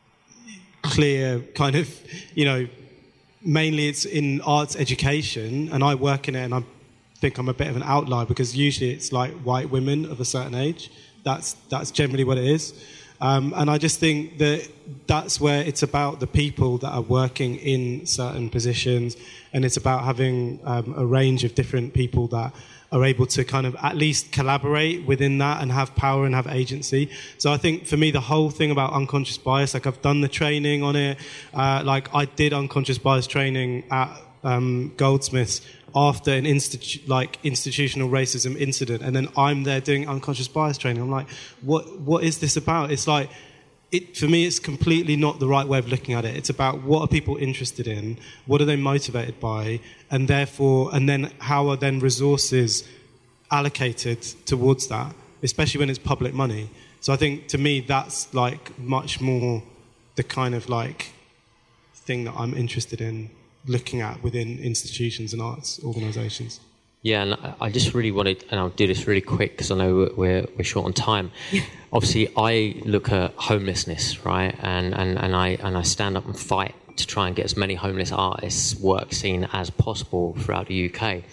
clear kind of, you know, mainly it's in arts education, and I work in it, and I think I'm a bit of an outlier because usually it's like white women of a certain age. That's that's generally what it is. Um, and I just think that that's where it's about the people that are working in certain positions, and it's about having um, a range of different people that are able to kind of at least collaborate within that and have power and have agency. So I think for me, the whole thing about unconscious bias, like I've done the training on it, uh, like I did unconscious bias training at um, Goldsmiths after an institu- like institutional racism incident, and then I'm there doing unconscious bias training. I'm like, what what is this about? It's like, it for me, it's completely not the right way of looking at it. It's about what are people interested in, what are they motivated by, and therefore, and then how are then resources allocated towards that, especially when it's public money. So I think to me, that's like much more the kind of like thing that I'm interested in looking at within institutions and arts organisations. Yeah, and I just really wanted, and I'll do this really quick because I know we're we're short on time. Obviously, I look at homelessness, right, and, and, and I and I stand up and fight to try and get as many homeless artists' work seen as possible throughout the U K.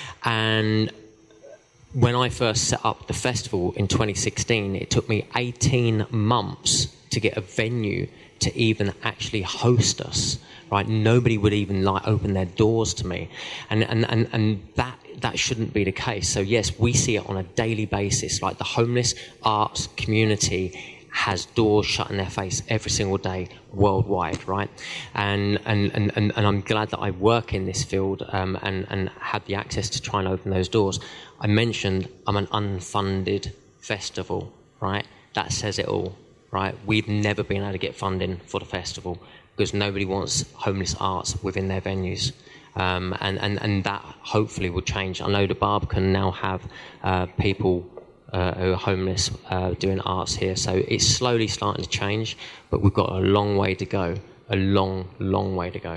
And when I first set up the festival in twenty sixteen, it took me eighteen months to get a venue to even actually host us. Right, nobody would even like open their doors to me, and and and, and that that shouldn't be the case. So yes, we see it on a daily basis. Like the homeless arts community has doors shut in their face every single day worldwide, right? And and and and, and I'm glad that I work in this field um, and and have the access to try and open those doors. I mentioned I'm an unfunded festival, right? That says it all, right? We've never been able to get funding for the festival, because nobody wants homeless arts within their venues. Um, and, and, and that hopefully will change. I know the Barbican now have uh, people uh, who are homeless uh, doing arts here, so it's slowly starting to change, but we've got a long way to go, a long, long way to go.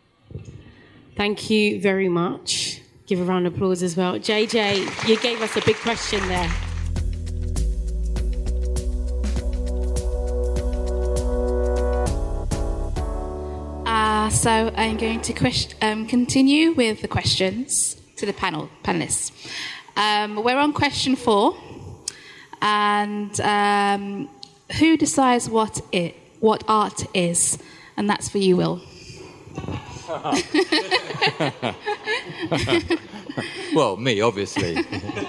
Thank you very much. Give a round of applause as well. J J, you gave us a big question there. Uh, so I'm going to quest- um, continue with the questions to the panel panelists. Um, we're on question four, and um, who decides what it what art is. And that's for you, Will. Well, me, obviously.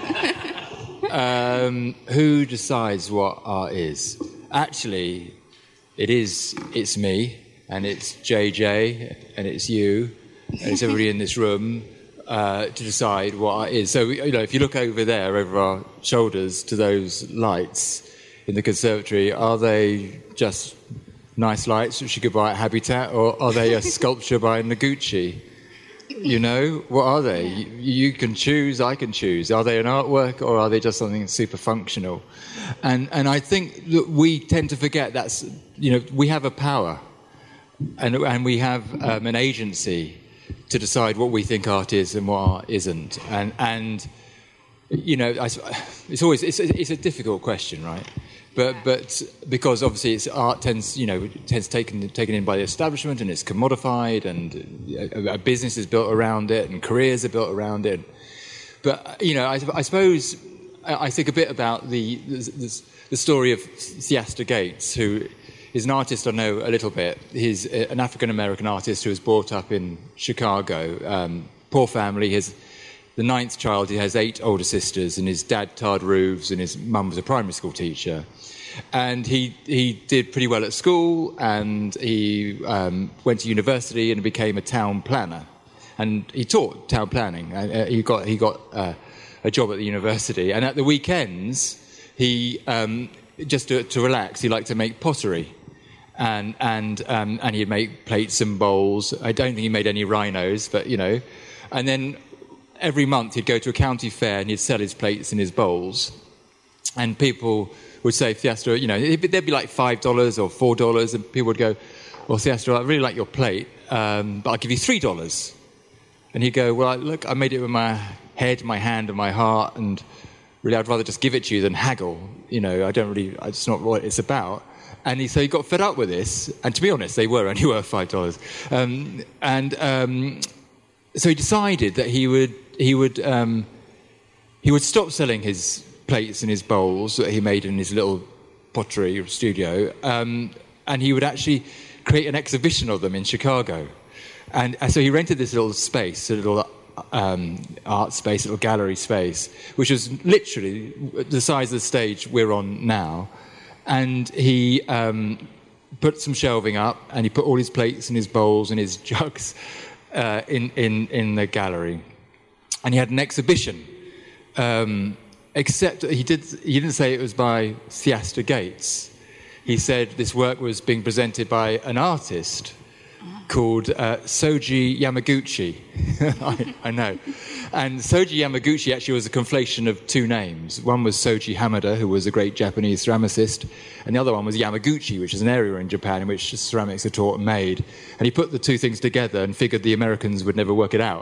um, who decides what art is? Actually, it is, it's me, and it's J J, and it's you, and it's everybody in this room uh, to decide what art is. So, you know, if you look over there, over our shoulders, to those lights in the conservatory, are they just nice lights which you could buy at Habitat, or are they a sculpture by Noguchi? You know, what are they? You, you can choose, I can choose. Are they an artwork, or are they just something super functional? And and I think that we tend to forget that's, you know, we have a power, and and we have um, an agency to decide what we think art is and what art isn't. And and you know, I, it's always it's it's a difficult question, right? But but because obviously it's art tends you know tends taken taken in by the establishment, and it's commodified, and a, a business is built around it, and careers are built around it. But you know, I, I suppose I think a bit about the the, the story of Theaster Gates, who is an artist I know a little bit. He's an African American artist who was brought up in Chicago. Um, poor family. His the ninth child. He has eight older sisters, and his dad tarred roofs, and his mum was a primary school teacher. And he he did pretty well at school, and he um, went to university and became a town planner. And he taught town planning. Uh, he got he got uh, a job at the university. And at the weekends, he um, just to, to relax, he liked to make pottery, and and um, and he'd make plates and bowls. I don't think he made any rhinos, but you know. And then every month he'd go to a county fair and he'd sell his plates and his bowls, and people would say, Theaster, you know, they'd be like five dollars or four dollars, and people would go, well, Theaster, I really like your plate, um, but I'll give you three dollars. And he'd go, well, look, I made it with my head, my hand, and my heart, and really I'd rather just give it to you than haggle. You know, I don't really, it's not what it's about. And he, so he got fed up with this, and to be honest, they were only worth five dollars. Um, and um, so he decided that he would, he would, um, he would stop selling his plates and his bowls that he made in his little pottery studio, um, and he would actually create an exhibition of them in Chicago. And, and so he rented this little space, a little um, art space, a little gallery space, which was literally the size of the stage we're on now. And he um, put some shelving up, and he put all his plates and his bowls and his jugs uh, in, in, in the gallery. And he had an exhibition. Um, Except he did. He didn't say it was by Theaster Gates. He said this work was being presented by an artist called uh, Soji Yamaguchi. I, I know. And Soji Yamaguchi actually was a conflation of two names. One was Soji Hamada, who was a great Japanese ceramicist, and the other one was Yamaguchi, which is an area in Japan in which ceramics are taught and made. And he put the two things together and figured the Americans would never work it out.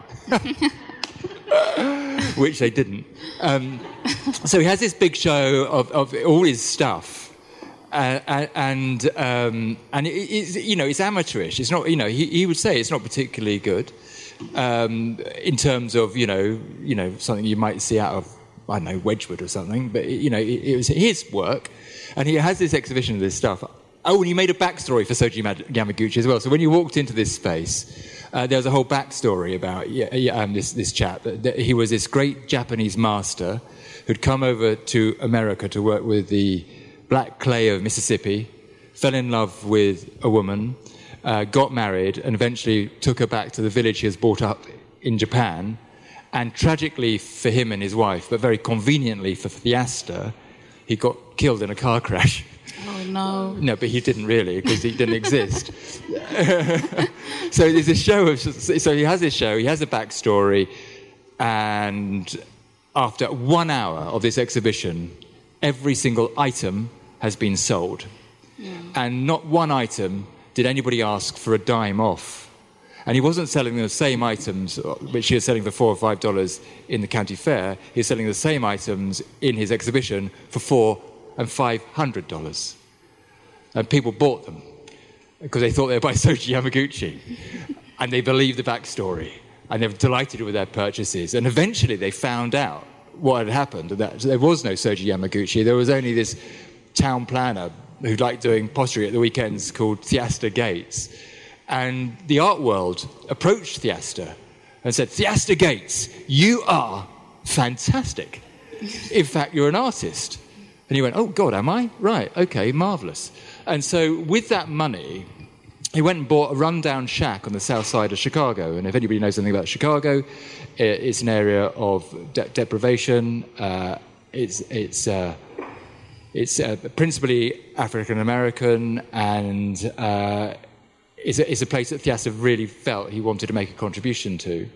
Which they didn't. Um, so he has this big show of, of all his stuff, uh, and um, and it, it's, you know, it's amateurish. It's not, you know, he, he would say it's not particularly good um, in terms of, you know, you know, something you might see out of, I don't know, Wedgwood or something. But you know, it, it was his work, and he has this exhibition of this stuff. Oh, and he made a backstory for Soji Yamaguchi as well. So when you walked into this space, Uh, there was a whole backstory about yeah, yeah, um, this, this chap. He was this great Japanese master who'd come over to America to work with the black clay of Mississippi, fell in love with a woman, uh, got married, and eventually took her back to the village he was brought up in Japan. And tragically for him and his wife, but very conveniently for Theaster, he got killed in a car crash. Oh, no. No, but he didn't really, because he didn't exist. So there's a show of... So he has this show, he has a backstory, and after one hour of this exhibition, every single item has been sold. Yeah. And not one item did anybody ask for a dime off. And he wasn't selling the same items, which he was selling for four or five dollars in the county fair. He was selling the same items in his exhibition for four and five hundred dollars. And people bought them because they thought they were by Soji Yamaguchi. And they believed the backstory. And they were delighted with their purchases. And eventually they found out what had happened. That there was no Soji Yamaguchi. There was only this town planner who liked doing pottery at the weekends called Theaster Gates. And the art world approached Theaster and said, Theaster Gates, you are fantastic. In fact, you're an artist. And he went, oh, God, am I? Right, okay, marvellous. And so with that money, he went and bought a rundown shack on the south side of Chicago. And if anybody knows anything about Chicago, it's an area of de- deprivation. Uh, it's it's uh, it's uh, principally African American, and uh, it's, a, it's a place that Theaster really felt he wanted to make a contribution to.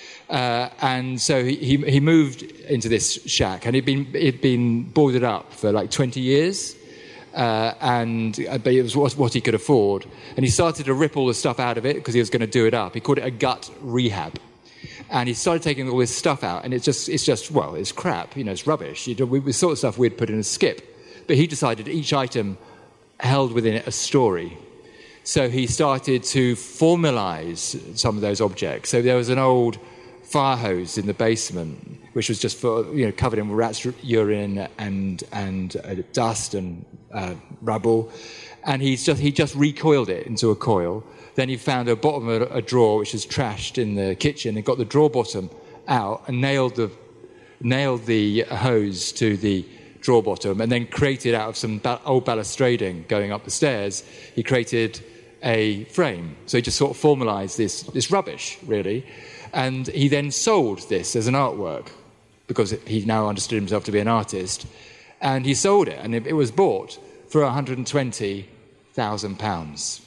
Uh, and so he, he he moved into this shack, and it'd been it'd been boarded up for like twenty years. Uh, and uh, but it was what, what he could afford, and he started to rip all the stuff out of it because he was going to do it up. He called it a gut rehab, and he started taking all this stuff out, and it's just it's just well, it's crap, you know, it's rubbish. You know, we, the sort of stuff we'd put in a skip, but he decided each item held within it a story. So he started to formalize some of those objects. So there was an old fire hose in the basement, which was just for, you know, covered in rat's urine and and uh, dust and uh, rubble, and he's just he just recoiled it into a coil. Then he found a bottom of a drawer which was trashed in the kitchen, and got the drawer bottom out and nailed the nailed the hose to the drawer bottom, and then created out of some ba- old balustrading going up the stairs. He created a frame. So he just sort of formalised this this rubbish, really. And he then sold this as an artwork because he now understood himself to be an artist. And he sold it, and it was bought for one hundred twenty thousand pounds.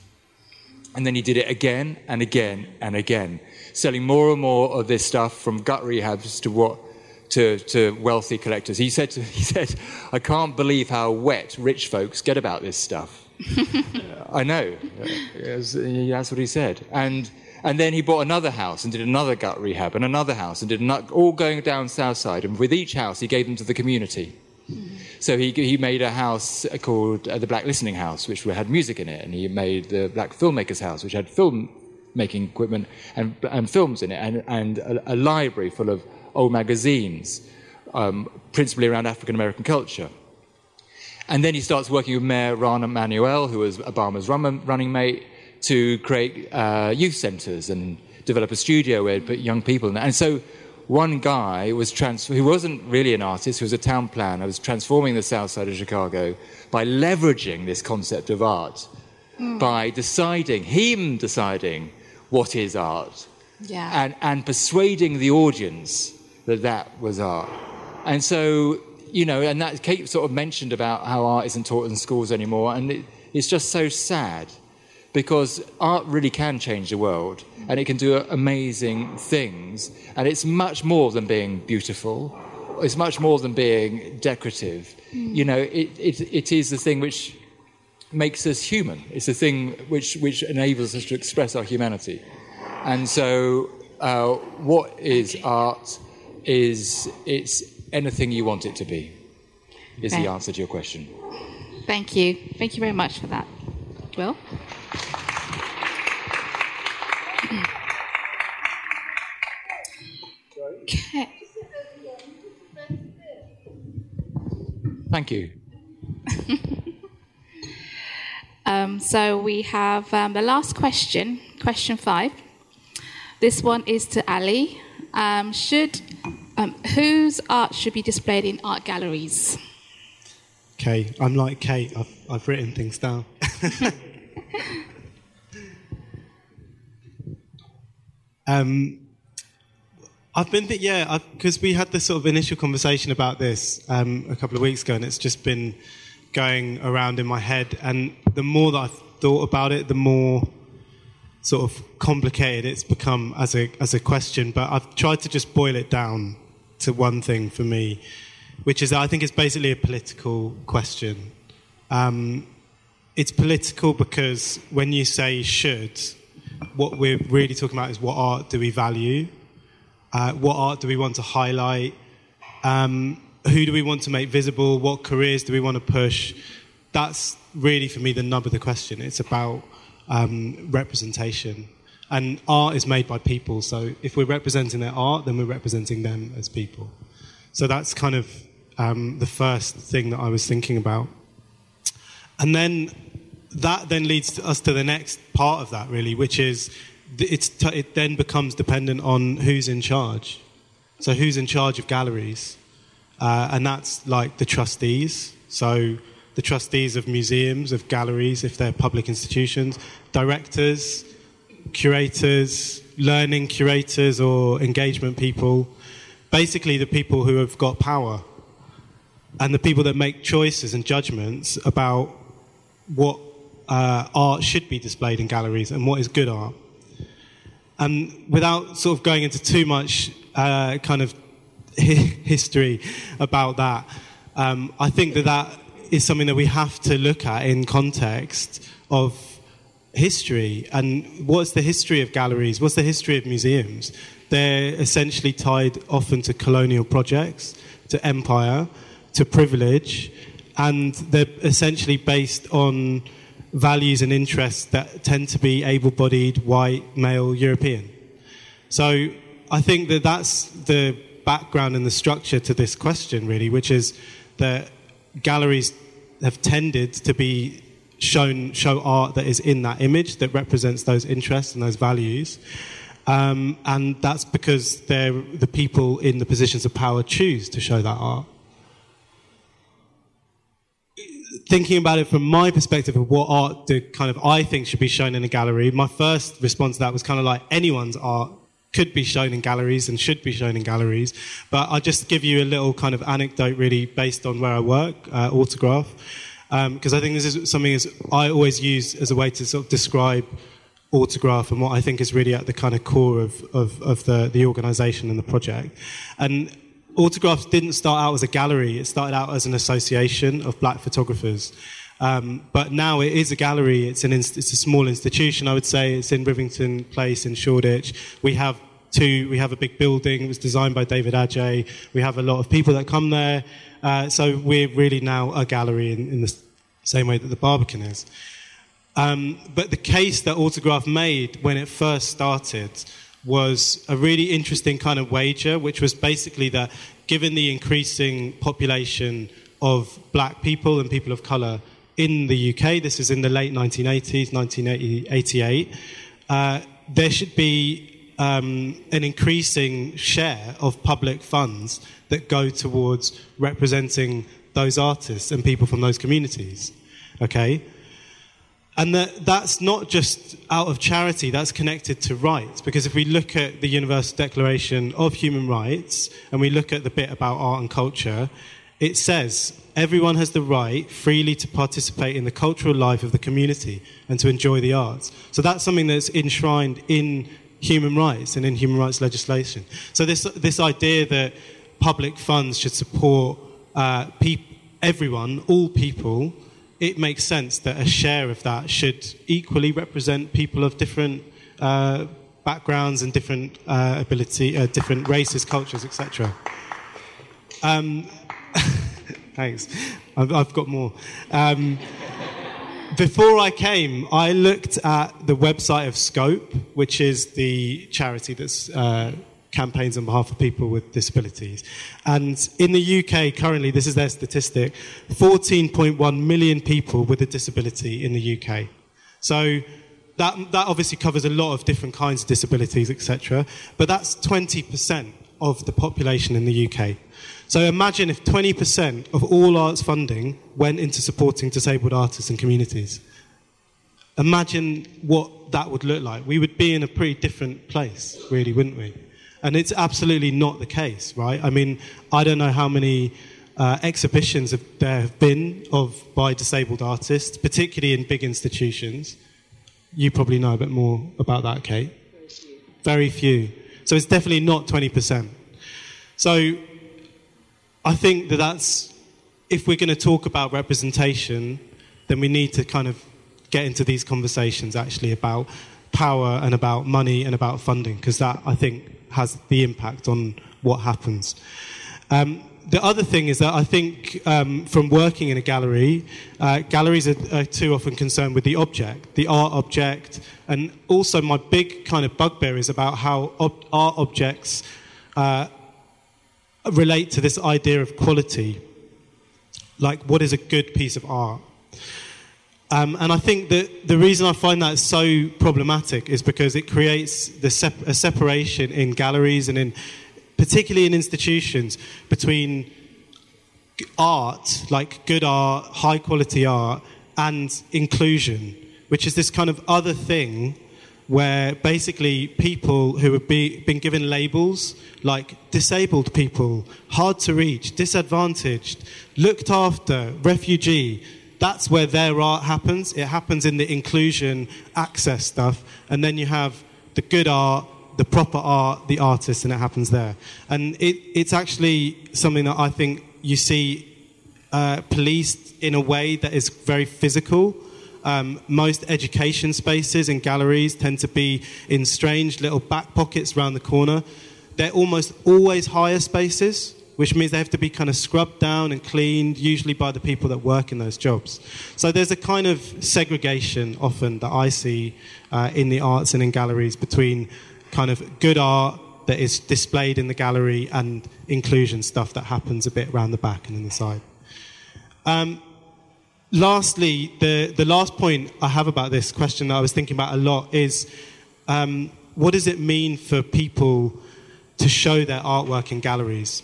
And then he did it again and again and again, selling more and more of this stuff from gut rehabs to what to, to wealthy collectors. He said, to, he said, I can't believe how wet rich folks get about this stuff. I know. That's what he said. And... And then he bought another house and did another gut rehab, and another house, and did another, all going down south side. And with each house, he gave them to the community. Mm-hmm. So he he made a house called uh, the Black Listening House, which had music in it, and he made the Black Filmmakers House, which had film making equipment and and films in it, and and a, a library full of old magazines, um, principally around African American culture. And then he starts working with Mayor Rahm Emanuel, who was Obama's run, running mate, to create uh, youth centres and develop a studio where he'd put young people in. And so one guy was trans- who wasn't really an artist, who was a town planner, was transforming the south side of Chicago by leveraging this concept of art, mm. by deciding, him deciding what is art, yeah. and, and persuading the audience that that was art. And so, you know, and that Kate sort of mentioned about how art isn't taught in schools anymore, and it, it's just so sad. Because art really can change the world, and it can do amazing things. And it's much more than being beautiful. It's much more than being decorative. Mm. You know, it, it it is the thing which makes us human. It's the thing which, which enables us to express our humanity. And so uh, what is art is it's anything you want it to be, is okay. The answer to your question. Thank you. Thank you very much for that. Will? Okay. Thank you. um, so we have um, the last question, question five. This one is to Ali. Um, should um, whose art should be displayed in art galleries? Okay, I'm like Kate. I've I've written things down. um, I've been, th- yeah, because we had this sort of initial conversation about this um, a couple of weeks ago, and it's just been going around in my head. And the more that I've thought about it, the more sort of complicated it's become as a as a question. But I've tried to just boil it down to one thing for me, which is I think it's basically a political question. Um, it's political because when you say should, what we're really talking about is what art do we value? Uh, what art do we want to highlight? Um, who do we want to make visible? What careers do we want to push? That's really, for me, the nub of the question. It's about um, representation. And art is made by people, so if we're representing their art, then we're representing them as people. So that's kind of um, the first thing that I was thinking about. And then that then leads us to the next part of that, really, which is it's t- it then becomes dependent on who's in charge. So who's in charge of galleries? Uh, and that's like the trustees. So the trustees of museums, of galleries, if they're public institutions, directors, curators, learning curators or engagement people, basically the people who have got power and the people that make choices and judgments about what uh, art should be displayed in galleries and what is good art. And without sort of going into too much uh, kind of history about that, um, I think that that is something that we have to look at in context of history. And what's the history of galleries? What's the history of museums? They're essentially tied often to colonial projects, to empire, to privilege, and they're essentially based on values and interests that tend to be able-bodied, white, male, European. So I think that that's the background and the structure to this question, really, which is that galleries have tended to be shown show art that is in that image, that represents those interests and those values. Um, and that's because they're the people in the positions of power choose to show that art. Thinking about it from my perspective of what art do kind of I think should be shown in a gallery, my first response to that was kind of like anyone's art could be shown in galleries and should be shown in galleries. But I'll just give you a little kind of anecdote really based on where I work, uh, Autograph, because um, I think this is something as I always use as a way to sort of describe Autograph and what I think is really at the kind of core of, of, of the, the organisation and the project. And Autograph didn't start out as a gallery, it started out as an association of black photographers. Um, but now it is a gallery, it's, an inst- it's a small institution, I would say. It's in Rivington Place in Shoreditch. We have two, we have a big building, it was designed by David Adjaye. We have a lot of people that come there. Uh, so we're really now a gallery in, in the same way that the Barbican is. Um, but the case that Autograph made when it first started was a really interesting kind of wager, which was basically that given the increasing population of black people and people of colour in the U K, this is in the late nineteen eighties, nineteen eighty-eight, uh, there should be um, an increasing share of public funds that go towards representing those artists and people from those communities, okay? And that, that's not just out of charity, that's connected to rights. Because if we look at the Universal Declaration of Human Rights, and we look at the bit about art and culture, it says, everyone has the right freely to participate in the cultural life of the community and to enjoy the arts. So that's something that's enshrined in human rights and in human rights legislation. So this, this idea that public funds should support uh, pe- everyone, all people, it makes sense that a share of that should equally represent people of different uh, backgrounds and different uh, ability, uh, different races, cultures, et cetera. Um, thanks. I've, I've got more. Um, before I came, I looked at the website of Scope, which is the charity that's uh, campaigns on behalf of people with disabilities. And in the U K, currently, this is their statistic, fourteen point one million people with a disability in the U K. So that, that obviously covers a lot of different kinds of disabilities, et cetera. But that's twenty percent of the population in the U K. So imagine if twenty percent of all arts funding went into supporting disabled artists and communities. Imagine what that would look like. We would be in a pretty different place, really, wouldn't we? And it's absolutely not the case, right? I mean, I don't know how many uh, exhibitions have, there have been of by disabled artists, particularly in big institutions. You probably know a bit more about that, Kate. Very few. Very few. So it's definitely not twenty percent. So I think that that's, if we're going to talk about representation, then we need to kind of get into these conversations actually about power and about money and about funding, because that, I think, has the impact on what happens. Um, the other thing is that I think um, from working in a gallery, uh, galleries are, are too often concerned with the object, the art object, and also my big kind of bugbear is about how ob- art objects uh, relate to this idea of quality. Like, what is a good piece of art? Um, and I think that the reason I find that so problematic is because it creates the sep- a separation in galleries and in, particularly in institutions, between art, like good art, high quality art, and inclusion, which is this kind of other thing where basically people who have be, been given labels like disabled people, hard to reach, disadvantaged, looked after, refugee, that's where their art happens. It happens in the inclusion, access stuff, and then you have the good art, the proper art, the artist, and it happens there. And it, it's actually something that I think you see uh, policed in a way that is very physical. Um, most education spaces and galleries tend to be in strange little back pockets around the corner. They're almost always higher spaces, which means they have to be kind of scrubbed down and cleaned, usually by the people that work in those jobs. So there's a kind of segregation often that I see uh, in the arts and in galleries between kind of good art that is displayed in the gallery and inclusion stuff that happens a bit around the back and in the side. Um, lastly, the, the last point I have about this question that I was thinking about a lot is um, what does it mean for people to show their artwork in galleries?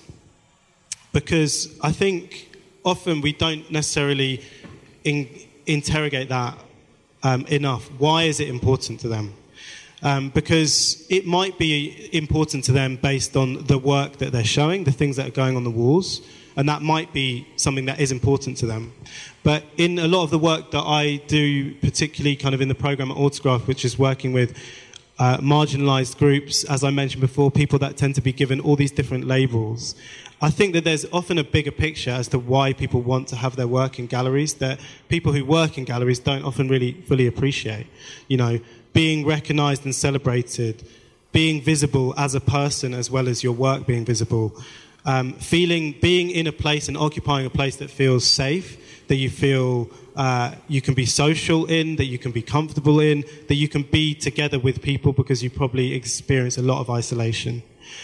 Because I think often we don't necessarily in, interrogate that um, enough. Why is it important to them? Um, because it might be important to them based on the work that they're showing, the things that are going on the walls, and that might be something that is important to them. But in a lot of the work that I do, particularly kind of in the program at Autograph, which is working with uh, marginalised groups, as I mentioned before, people that tend to be given all these different labels, I think that there's often a bigger picture as to why people want to have their work in galleries that people who work in galleries don't often really fully appreciate. You know, being recognised and celebrated, being visible as a person as well as your work being visible, um, feeling, being in a place and occupying a place that feels safe, that you feel uh, you can be social in, that you can be comfortable in, that you can be together with people because you probably experience a lot of isolation.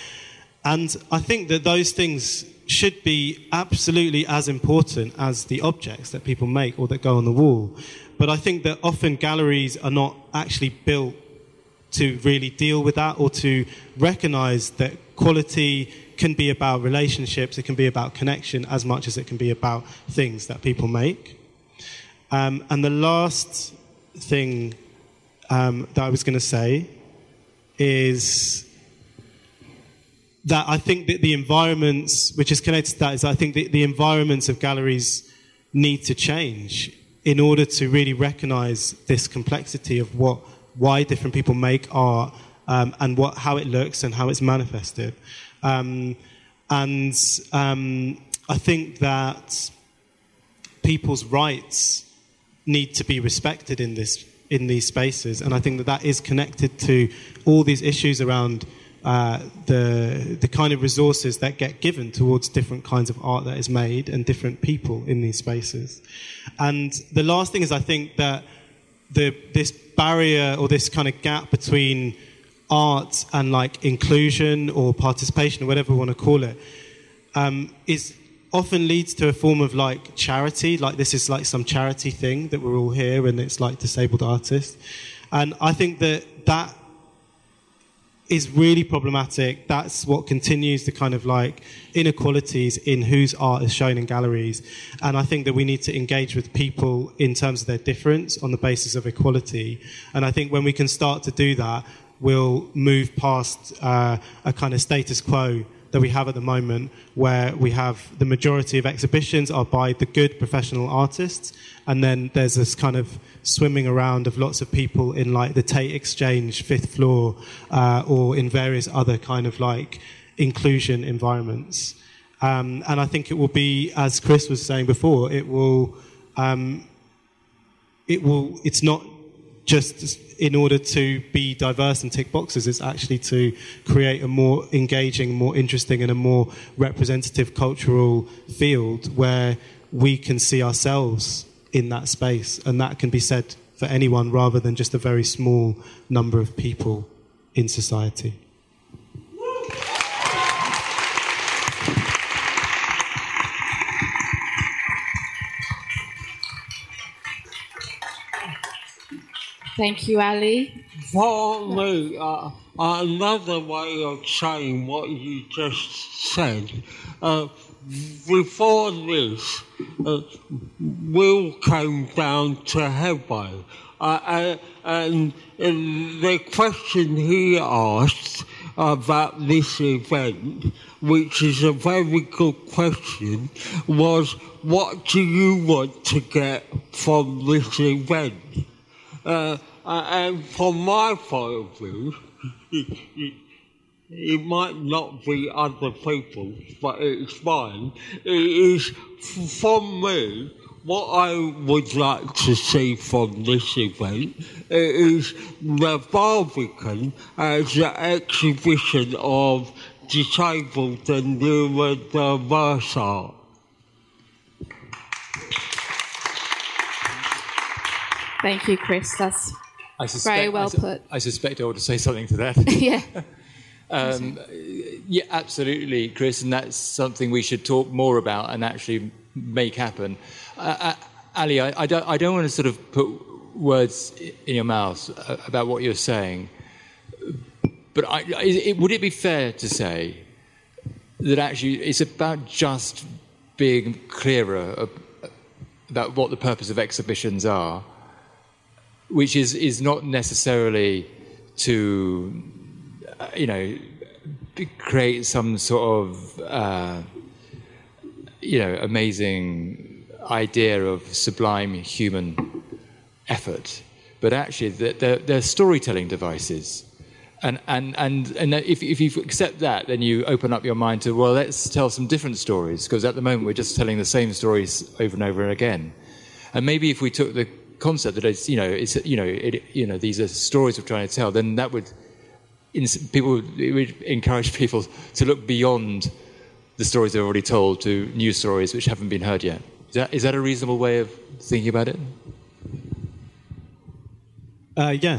And I think that those things should be absolutely as important as the objects that people make or that go on the wall. But I think that often galleries are not actually built to really deal with that or to recognise that quality can be about relationships, it can be about connection as much as it can be about things that people make. Um, and the last thing um, that I was going to say is that I think that the environments, which is connected to that, is I think that the environments of galleries need to change in order to really recognise this complexity of what, why different people make art um, and what, how it looks and how it's manifested. Um, and um, I think that people's rights need to be respected in this, in these spaces, and I think that that is connected to all these issues around Uh, the the kind of resources that get given towards different kinds of art that is made and different people in these spaces. And the last thing is I think that the this barrier or this kind of gap between art and like inclusion or participation or whatever we want to call it um, is often leads to a form of like charity, like this is like some charity thing that we're all here and it's like disabled artists. And I think that that is really problematic. That's what continues the kind of like inequalities in whose art is shown in galleries. And I think that we need to engage with people in terms of their difference on the basis of equality. And I think when we can start to do that, we'll move past uh, a kind of status quo that we have at the moment, where we have the majority of exhibitions are by the good professional artists, and then there's this kind of swimming around of lots of people in like the Tate Exchange fifth floor uh, or in various other kind of like inclusion environments. Um, and I think it will be, as Chris was saying before, it will, um, it will, it's not just in order to be diverse and tick boxes, it's actually to create a more engaging, more interesting and a more representative cultural field where we can see ourselves in that space, and that can be said for anyone rather than just a very small number of people in society. Thank you, Ali. For me, uh, another way of saying what you just said, uh, before this, uh, Will came down to Headway, uh, uh, and, and the question he asked about this event, which is a very good question, was what do you want to get from this event? Uh, and from my point of view, it might not be other people, but it's mine. It is, from me, what I would like to see from this event is the Barbican as an exhibition of disabled and neurodiverse art. Thank you, Chris. That's I suspect, very well I su- put. I suspect I ought to say something to that. Yeah. um, yeah, absolutely, Chris, and that's something we should talk more about and actually make happen. Uh, uh, Ali, I, I, don't, I don't want to sort of put words in your mouth about what you're saying, but I, it, would it be fair to say that actually it's about just being clearer about what the purpose of exhibitions are, which is, is not necessarily to, uh, you know, create some sort of, uh, you know, amazing idea of sublime human effort, but actually they're, they're storytelling devices. And, and, and, and if, if you accept that, then you open up your mind to, well, let's tell some different stories, because at the moment we're just telling the same stories over and over again. And maybe if we took the concept that it's, you know, it's, you know, it, you know, these are stories we're trying to tell, then that would, people, it would encourage people to look beyond the stories they've already told to new stories which haven't been heard yet. Is that, is that a reasonable way of thinking about it? Uh, yeah.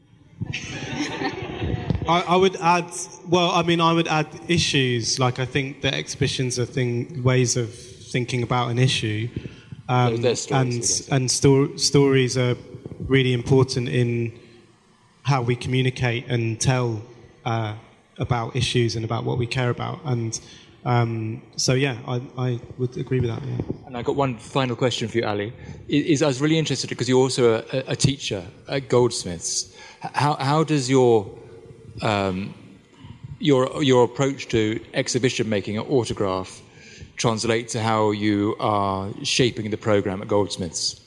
I, I would add, well, I mean, I would add issues. Like, I think that exhibitions are thing, ways of thinking about an issue. Um, stories, and and sto- stories are really important in how we communicate and tell uh, about issues and about what we care about. And um, so, yeah, I, I would agree with that. Yeah. And I got one final question for you, Ali. Is, is I was really interested because you're also a, a teacher at Goldsmiths. How how does your um, your your approach to exhibition making at Autograph translate to how you are shaping the program at Goldsmiths?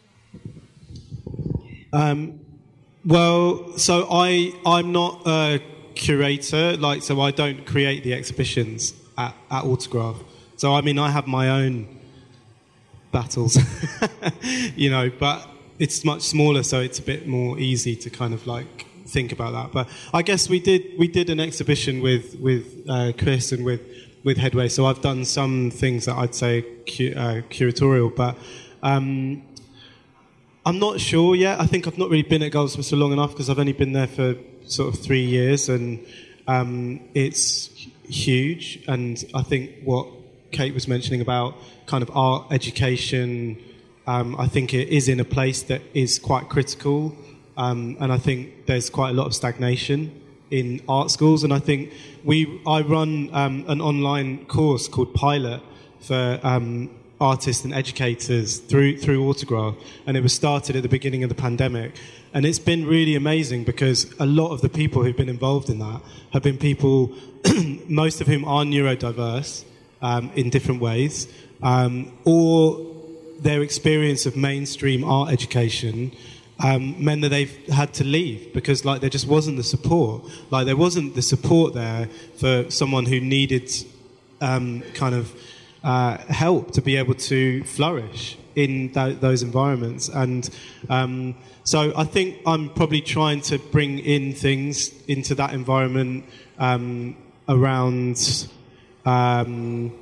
Um, well, so I I'm not a curator, like so I don't create the exhibitions at, at Autograph. So I mean I have my own battles, you know, but it's much smaller, so it's a bit more easy to kind of like think about that. But I guess we did we did an exhibition with with uh, Chris and with. with Headway, so I've done some things that I'd say cu- uh, curatorial, but um, I'm not sure yet. I think I've not really been at Goldsmiths for long enough because I've only been there for sort of three years, and um, it's huge. And I think what Kate was mentioning about kind of art education, um, I think it is in a place that is quite critical, um, and I think there's quite a lot of stagnation in art schools, and I think we I run um, an online course called Pilot for um, artists and educators through through Autograph, and it was started at the beginning of the pandemic, and it's been really amazing because a lot of the people who've been involved in that have been people, most of whom are neurodiverse um, in different ways, um, or their experience of mainstream art education Um, meant that they've had to leave because, like, there just wasn't the support. Like, there wasn't the support there for someone who needed um, kind of uh, help to be able to flourish in th- those environments. And um, so I think I'm probably trying to bring in things into that environment um, around um,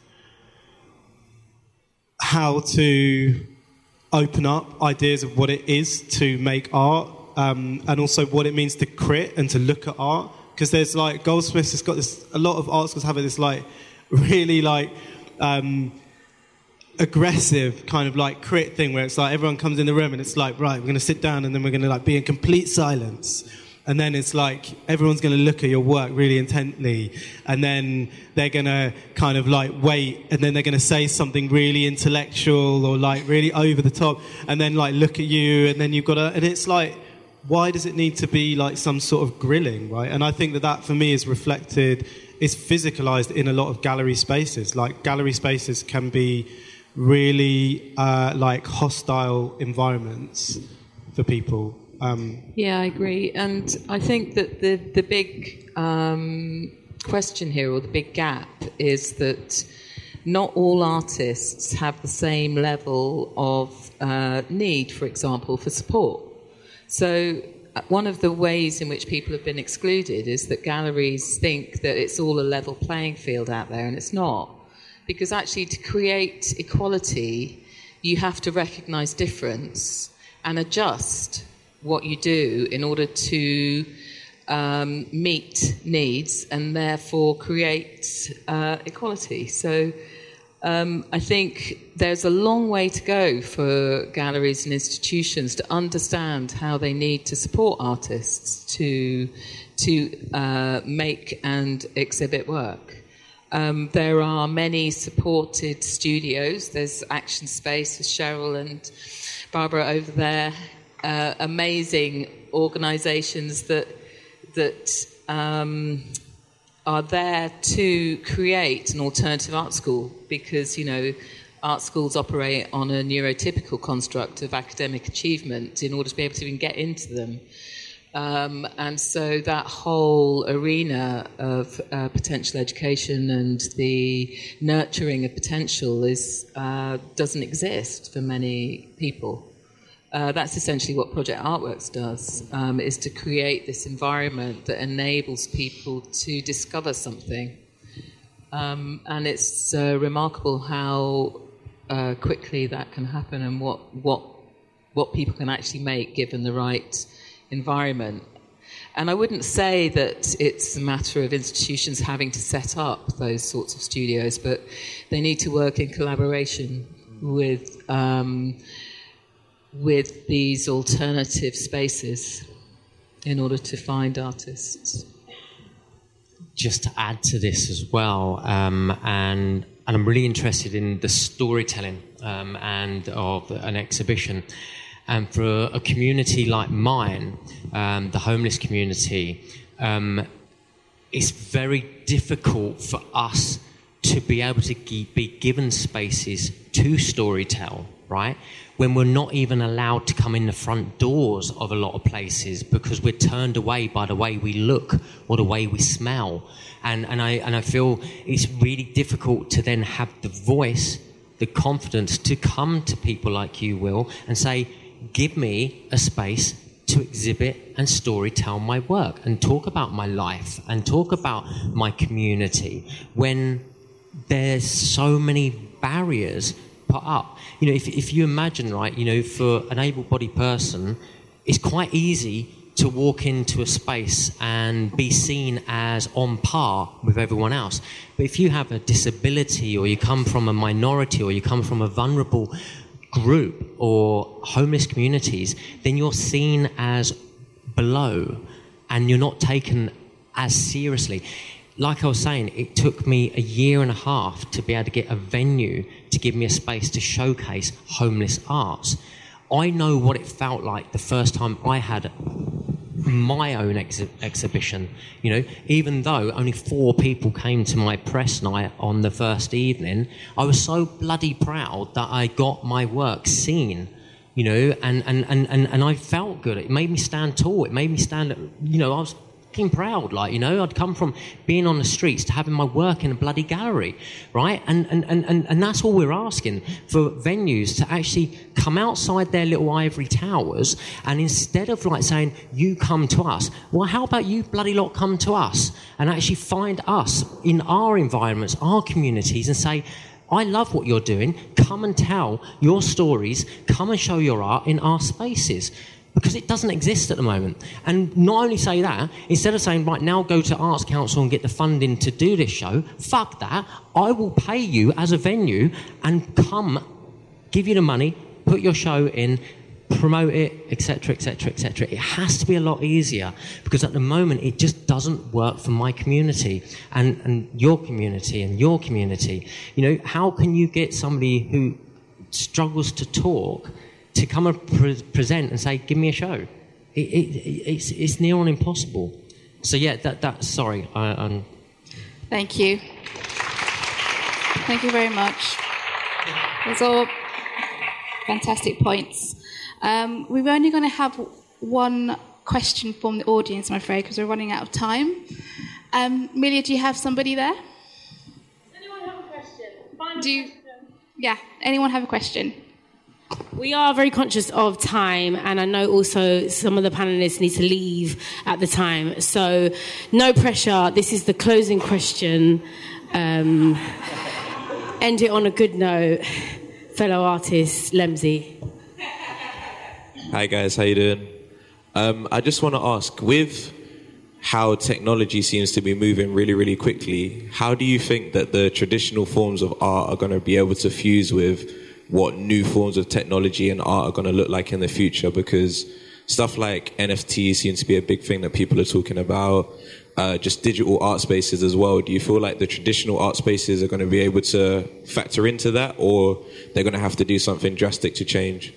how to open up ideas of what it is to make art, um, and also what it means to crit and to look at art. Because there's like Goldsmiths has got this. A lot of art schools have this like really like um, aggressive kind of like crit thing where it's like everyone comes in the room and it's like, right, we're going to sit down and then we're going to like be in complete silence. And then it's like everyone's going to look at your work really intently, and then they're going to kind of like wait, and then they're going to say something really intellectual or like really over the top, and then like look at you, and then you've got to, and it's like, why does it need to be like some sort of grilling, right? And I think that that for me is reflected, is physicalized in a lot of gallery spaces. Like gallery spaces can be really uh, like hostile environments for people. Um, yeah, I agree. And I think that the, the big um, question here, or the big gap, is that not all artists have the same level of uh, need, for example, for support. So one of the ways in which people have been excluded is that galleries think that it's all a level playing field out there, and it's not. Because actually, to create equality, you have to recognise difference and adjust what you do in order to um, meet needs and therefore create uh, equality. So um, I think there's a long way to go for galleries and institutions to understand how they need to support artists to, to uh, make and exhibit work. Um, there are many supported studios. There's Action Space with Cheryl and Barbara over there. Uh, amazing organisations that that um, are there to create an alternative art school, because, you know, art schools operate on a neurotypical construct of academic achievement in order to be able to even get into them. Um, and so that whole arena of uh, potential education and the nurturing of potential is uh, doesn't exist for many people. Uh, that's essentially what Project Artworks does, um, is to create this environment that enables people to discover something. Um, and it's uh, remarkable how uh, quickly that can happen, and what, what, what people can actually make given the right environment. And I wouldn't say that it's a matter of institutions having to set up those sorts of studios, but they need to work in collaboration with um, with these alternative spaces in order to find artists. Just to add to this as well, um, and and I'm really interested in the storytelling um, and of an exhibition. And for a, a community like mine, um, the homeless community, um, it's very difficult for us to be able to ge- be given spaces to storytell, right? When we're not even allowed to come in the front doors of a lot of places because we're turned away by the way we look or the way we smell. And, and, I, and I feel it's really difficult to then have the voice, the confidence to come to people like you, Will, and say, give me a space to exhibit and story tell my work and talk about my life and talk about my community, when there's so many barriers put up. You know, if, if you imagine, right, you know, for an able-bodied person, it's quite easy to walk into a space and be seen as on par with everyone else. But if you have a disability, or you come from a minority, or you come from a vulnerable group or homeless communities, then you're seen as below and you're not taken as seriously. Like I was saying, it took me a year and a half to be able to get a venue to give me a space to showcase homeless arts. I know what it felt like the first time I had my own ex- exhibition. You know, even though only four people came to my press night on the first evening, I was so bloody proud that I got my work seen. You know, and, and, and, and, and I felt good. It made me stand tall. It made me stand, you know, I was proud, like, you know, I'd come from being on the streets to having my work in a bloody gallery, right? And and, and, and and that's all we're asking for venues, to actually come outside their little ivory towers, and instead of like saying, you come to us, well, how about you bloody lot come to us and actually find us in our environments, our communities, and say, I love what you're doing, come and tell your stories, come and show your art in our spaces. because it doesn't exist at the moment. And not only say that, instead of saying, right, now go to Arts Council and get the funding to do this show, fuck that. I will pay you as a venue and come, give you the money, put your show in, promote it, et cetera, et cetera, et cetera. It has to be a lot easier, because at the moment it just doesn't work for my community and, and your community and your community. You know, how can you get somebody who struggles to talk to come and pre- present and say, give me a show? It, it, it's, it's near on impossible. So yeah, that, that sorry. I, I'm... Thank you. Thank you very much. Those are fantastic points. Um, we're only going to have one question from the audience, I'm afraid, because we're running out of time. Um, Amelia, do you have somebody there? Does anyone have a question? Final do you, question. Yeah, anyone have a question? We are very conscious of time, and I know also some of the panellists need to leave at the time. So no pressure. This is the closing question. Um, end it on a good note. Fellow artist, Lemsey. Hi guys, how you doing? Um, I just want to ask, with how technology seems to be moving really, really quickly, how do you think that the traditional forms of art are going to be able to fuse with what new forms of technology and art are going to look like in the future? Because stuff like N F Ts seems to be a big thing that people are talking about, uh, just digital art spaces as well. Do you feel like the traditional art spaces are going to be able to factor into that, or they're going to have to do something drastic to change?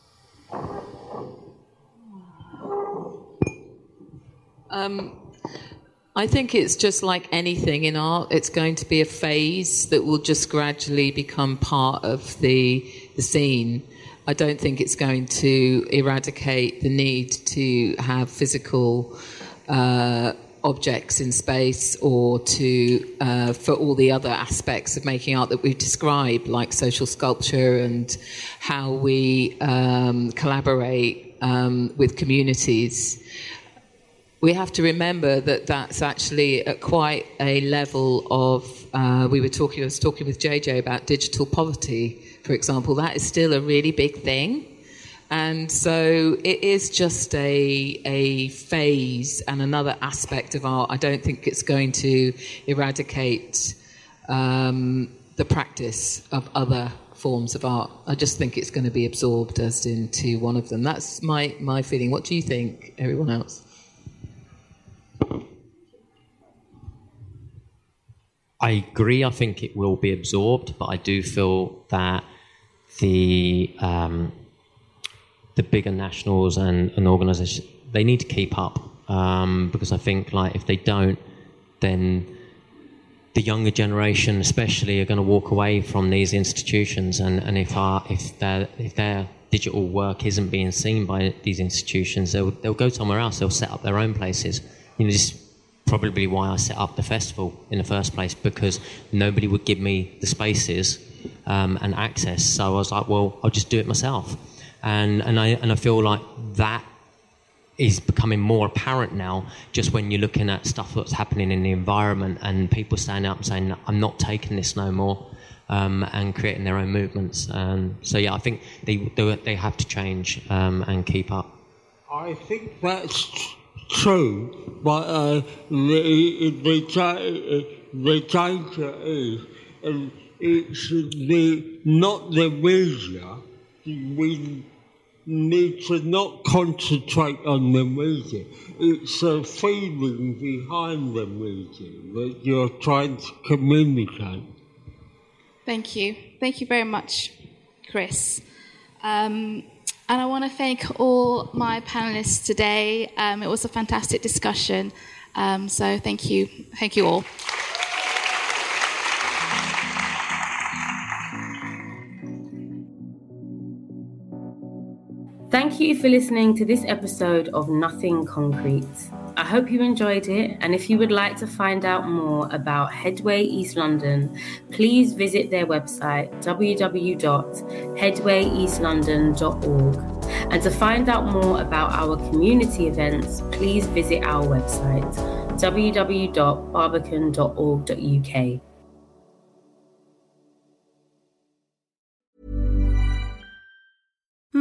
Um, I think it's just like anything in art. It's going to be a phase that will just gradually become part of the the scene. I don't think it's going to eradicate the need to have physical uh, objects in space, or to uh, for all the other aspects of making art that we've described, like social sculpture and how we um, collaborate um, with communities. We have to remember that that's actually at quite a level of, uh, we were talking, I was talking with J J about digital poverty, for example. That is still a really big thing. And so it is just a, a phase and another aspect of art. I don't think it's going to eradicate um, the practice of other forms of art. I just think it's going to be absorbed as into one of them. That's my, my feeling. What do you think, everyone else? I agree. I think it will be absorbed, but I do feel that the um, the bigger nationals and, and organisations, they need to keep up, um, because I think like if they don't, then the younger generation, especially, are going to walk away from these institutions, and, and if our if their if their digital work isn't being seen by these institutions, they'll they'll go somewhere else. They'll set up their own places. You know, this probably why I set up the festival in the first place, because nobody would give me the spaces um, and access. So I was like, well, I'll just do it myself. And and I and I feel like that is becoming more apparent now, just when you're looking at stuff that's happening in the environment and people standing up and saying, I'm not taking this no more, um, and creating their own movements. Um, so yeah, I think they they, they have to change um, and keep up. I think that's true, but uh, the, the, the danger is um, it's the, not the media. We need to not concentrate on the media. It's a feeling behind the media that you're trying to communicate. Thank you. Thank you very much, Chris. Um, And I want to thank all my panelists today. Um, it was a fantastic discussion. Um, so thank you. Thank you all. Thank you for listening to this episode of Nothing Concrete. I hope you enjoyed it, and if you would like to find out more about Headway East London, please visit their website w w w dot headway east london dot org. And to find out more about our community events, please visit our website w w w dot barbican dot org dot u k.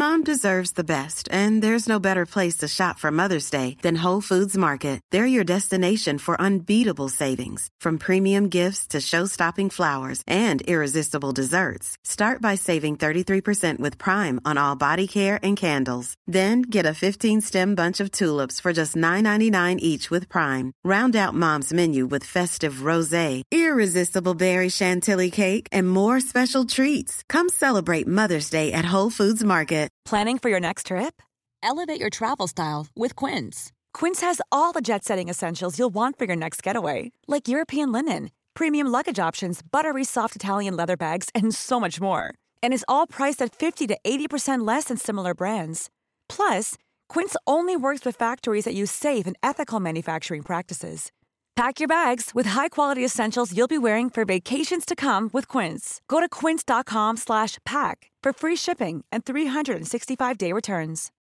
Mom deserves the best, and there's no better place to shop for Mother's Day than Whole Foods Market. They're your destination for unbeatable savings, from premium gifts to show-stopping flowers and irresistible desserts. Start by saving thirty-three percent with Prime on all body care and candles. Then get a fifteen-stem bunch of tulips for just nine ninety-nine each with Prime. Round out Mom's menu with festive rosé, irresistible berry chantilly cake, and more special treats. Come celebrate Mother's Day at Whole Foods Market. Planning for your next trip? Elevate your travel style with Quince. Quince has all the jet-setting essentials you'll want for your next getaway, like European linen, premium luggage options, buttery soft Italian leather bags, and so much more. And is all priced at fifty to eighty percent less than similar brands. Plus, Quince only works with factories that use safe and ethical manufacturing practices. Pack your bags with high-quality essentials you'll be wearing for vacations to come with Quince. Go to quince.com slash pack for free shipping and three sixty-five day returns.